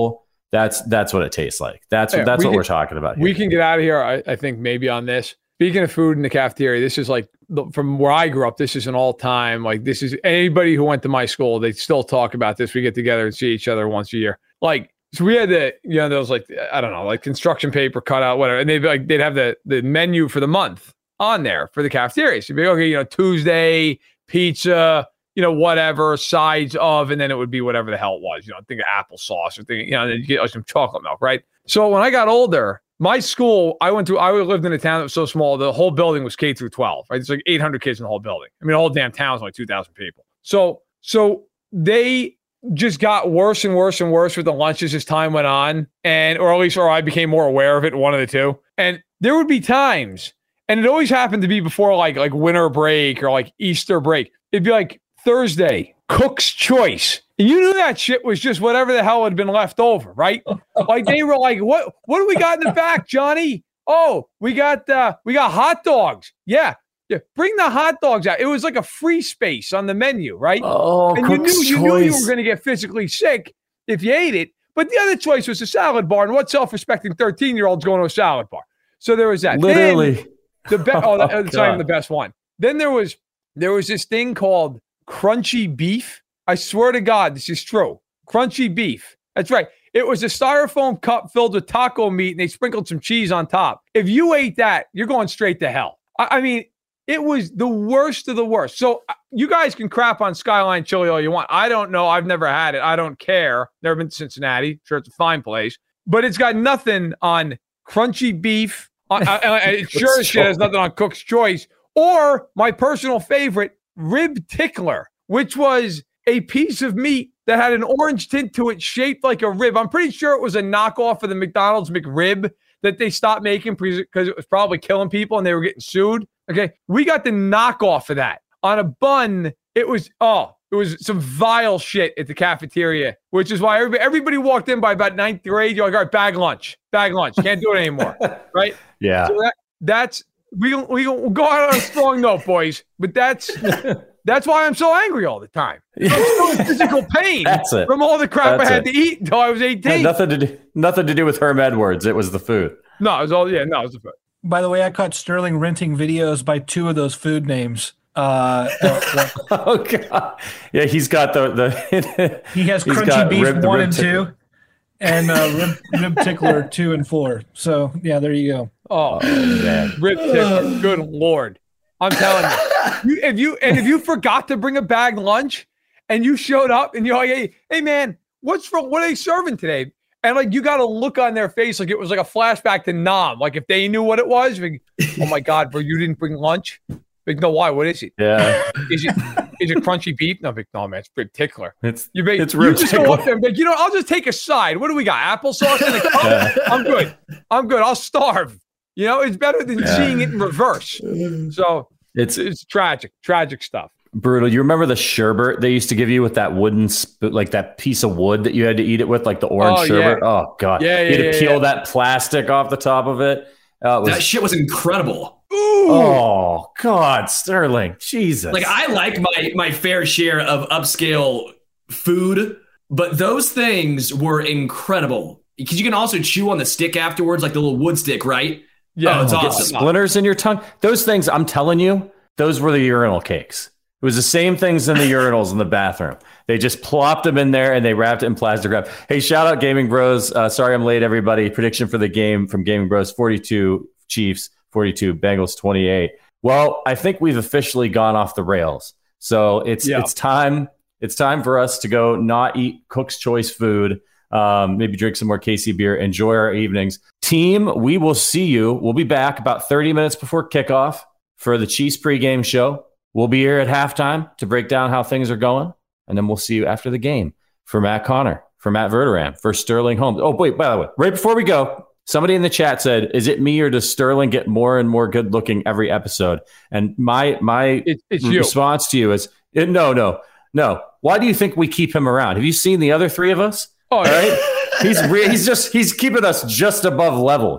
That's that's what it tastes like. That's Yeah, that's we what can- we're talking about here. We can get out of here, I, I think, maybe on this. Speaking of food in the cafeteria, this is like the- from where I grew up. This is an all-time, like this is anybody who went to my school. They still talk about this. We get together and see each other once a year. Like so, we had the you know those like I don't know like construction paper cutout whatever, and they'd like they'd have the the menu for the month on there for the cafeteria. So you'd be okay, you know Tuesday pizza, you know whatever sides of, and then it would be whatever the hell it was. You know, think of applesauce or think you know, and then you get like, some chocolate milk, right? So when I got older. My school, I went to, I lived in a town that was so small, the whole building was K through twelve, right? It's like eight hundred kids in the whole building. I mean, the whole damn town was like two thousand people. So, so they just got worse and worse and worse with the lunches as time went on. And, or at least, or I became more aware of it, one of the two. And there would be times, and it always happened to be before like, like winter break or like Easter break. It'd be like Thursday, Cook's Choice. And you knew that shit was just whatever the hell had been left over, right? Like they were like, what what do we got in the back, Johnny? Oh, we got uh we got hot dogs. Yeah. Yeah. Bring the hot dogs out. It was like a free space on the menu, right? Oh, and you Cook's knew you knew you Choice. were gonna get physically sick if you ate it. But the other choice was a salad bar. And what self-respecting thirteen-year-old's going to a salad bar? So there was that. Literally. Then the be- oh, that, Oh, that's not even God. the best one. Then there was there was this thing called crunchy beef. I swear to God, this is true. Crunchy beef. That's right. It was a styrofoam cup filled with taco meat, and they sprinkled some cheese on top. If you ate that, you're going straight to hell. I, I mean, it was the worst of the worst. So uh, you guys can crap on Skyline Chili all you want. I don't know. I've never had it. I don't care. Never been to Cincinnati. Sure, it's a fine place. But it's got nothing on crunchy beef. On, uh, uh, it sure as shit has nothing on Cook's Choice. Or my personal favorite, rib tickler, which was a piece of meat that had an orange tint to it shaped like a rib. I'm pretty sure it was a knockoff of the McDonald's McRib that they stopped making because it was probably killing people and they were getting sued. Okay. We got the knockoff of that on a bun. It was, oh, it was some vile shit at the cafeteria, which is why everybody, everybody walked in by about ninth grade. You're like, all right, bag lunch, bag lunch. Can't do it anymore. Right. Yeah. So that, that's, we, we, we'll go out on a strong note, boys, but that's, That's why I'm so angry all the time. I'm still in physical pain That's it. from all the crap That's I had it. to eat until I was Had eighteen. nothing to do, nothing to do with Herm Edwards. It was the food. No, it was all, yeah, no, it was the food. By the way, I caught Sterling renting videos by two of those food names. Uh, uh, Oh God! Yeah, he's got the the. he has he's Crunchy got Beef rib- the one rib and tickler. two, and uh, rib, rib Tickler two and four. So yeah, there you go. Oh, Man. rib tickler. Good Lord. I'm telling you. you. If you and if you forgot to bring a bag lunch and you showed up and you're like, hey, hey man, what's for what are they serving today? And like you got a look on their face like it was like a flashback to Nam. Like if they knew what it was, like, oh my God, bro, you didn't bring lunch? Like, no, why? What is it? Yeah, Is it is it crunchy beef? No, big no, man, it's rib tickler. it's You make it's you rib just go tickler. up there and be like, you know, I'll just take a side. What do we got? Applesauce in a cup? Yeah. I'm good. I'm good. I'll starve. You know, it's better than Yeah. seeing it in reverse. So It's it's tragic, tragic stuff. brutal. You remember the sherbet they used to give you with that wooden, sp- like that piece of wood that you had to eat it with, like the orange Oh, sherbet? yeah. Oh God! Yeah, You had yeah, to yeah, peel yeah. that plastic off the top of it. Uh, it was, That shit was incredible. Ooh. oh God, Sterling, Jesus! Like I like my my fair share of upscale food, but those things were incredible because you can also chew on the stick afterwards, like the little wood stick, right? Yeah, Oh, it's Get awesome. splinters in your tongue. Those things, I'm telling you, those were the urinal cakes. It was the same things in the urinals in the bathroom. They just plopped them in there and they wrapped it in plastic wrap. Hey, shout out Gaming Bros. Uh, sorry I'm late, everybody. Prediction for the game from Gaming Bros: forty-two Chiefs, forty-two Bengals, twenty-eight. Well, I think we've officially gone off the rails. So it's Yeah. it's time. It's time for us to go not eat Cook's Choice food. Um, maybe drink some more K C beer. Enjoy our evenings. Team, we will see you. We'll be back about thirty minutes before kickoff for the Chiefs pregame show. We'll be here at halftime to break down how things are going. And then we'll see you after the game. For Matt Connor, for Matt Verderam, for Sterling Holmes. Oh, wait, by the way, right before we go, somebody in the chat said, is it me or does Sterling get more and more good looking every episode? And my my It, it's you. response to you is, eh, no, no, no. Why do you think we keep him around? Have you seen the other three of us? Oh, All right. He's re- he's just he's keeping us just above level here.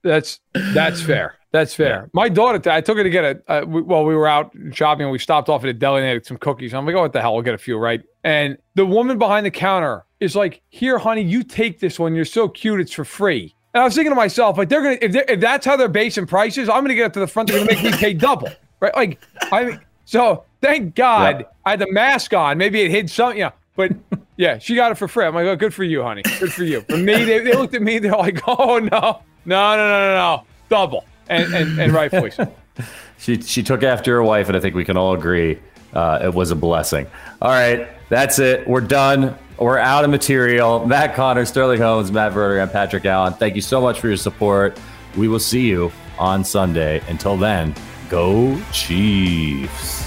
That's that's fair. That's fair. Yeah. My daughter, I took her to get a, uh, we, well, we were out shopping and we stopped off at a deli and had some cookies. I'm like, oh, what the hell? We'll get a few, right? And the woman behind the counter is like, here, honey, you take this one. You're so cute. It's for free. And I was thinking to myself, like, they're going to, if, if that's how they're basing prices, I'm going to get up to the front. They're going to make me pay double, right? Like, I mean, so thank God yep. I had the mask on. Maybe it hid something, yeah. But yeah, she got it for free. I'm like, oh, good for you, honey. Good for you. For me, they, they looked at me. They're like, oh, no, no, no, no, no, no. Double. And, and, and rightfully so. She she took after her wife, and I think we can all agree uh, it was a blessing. All right, that's it. We're done. We're out of material. Matt Connor, Sterling Holmes, Matt Verder, and Patrick Allen. Thank you so much for your support. We will see you on Sunday. Until then, go Chiefs.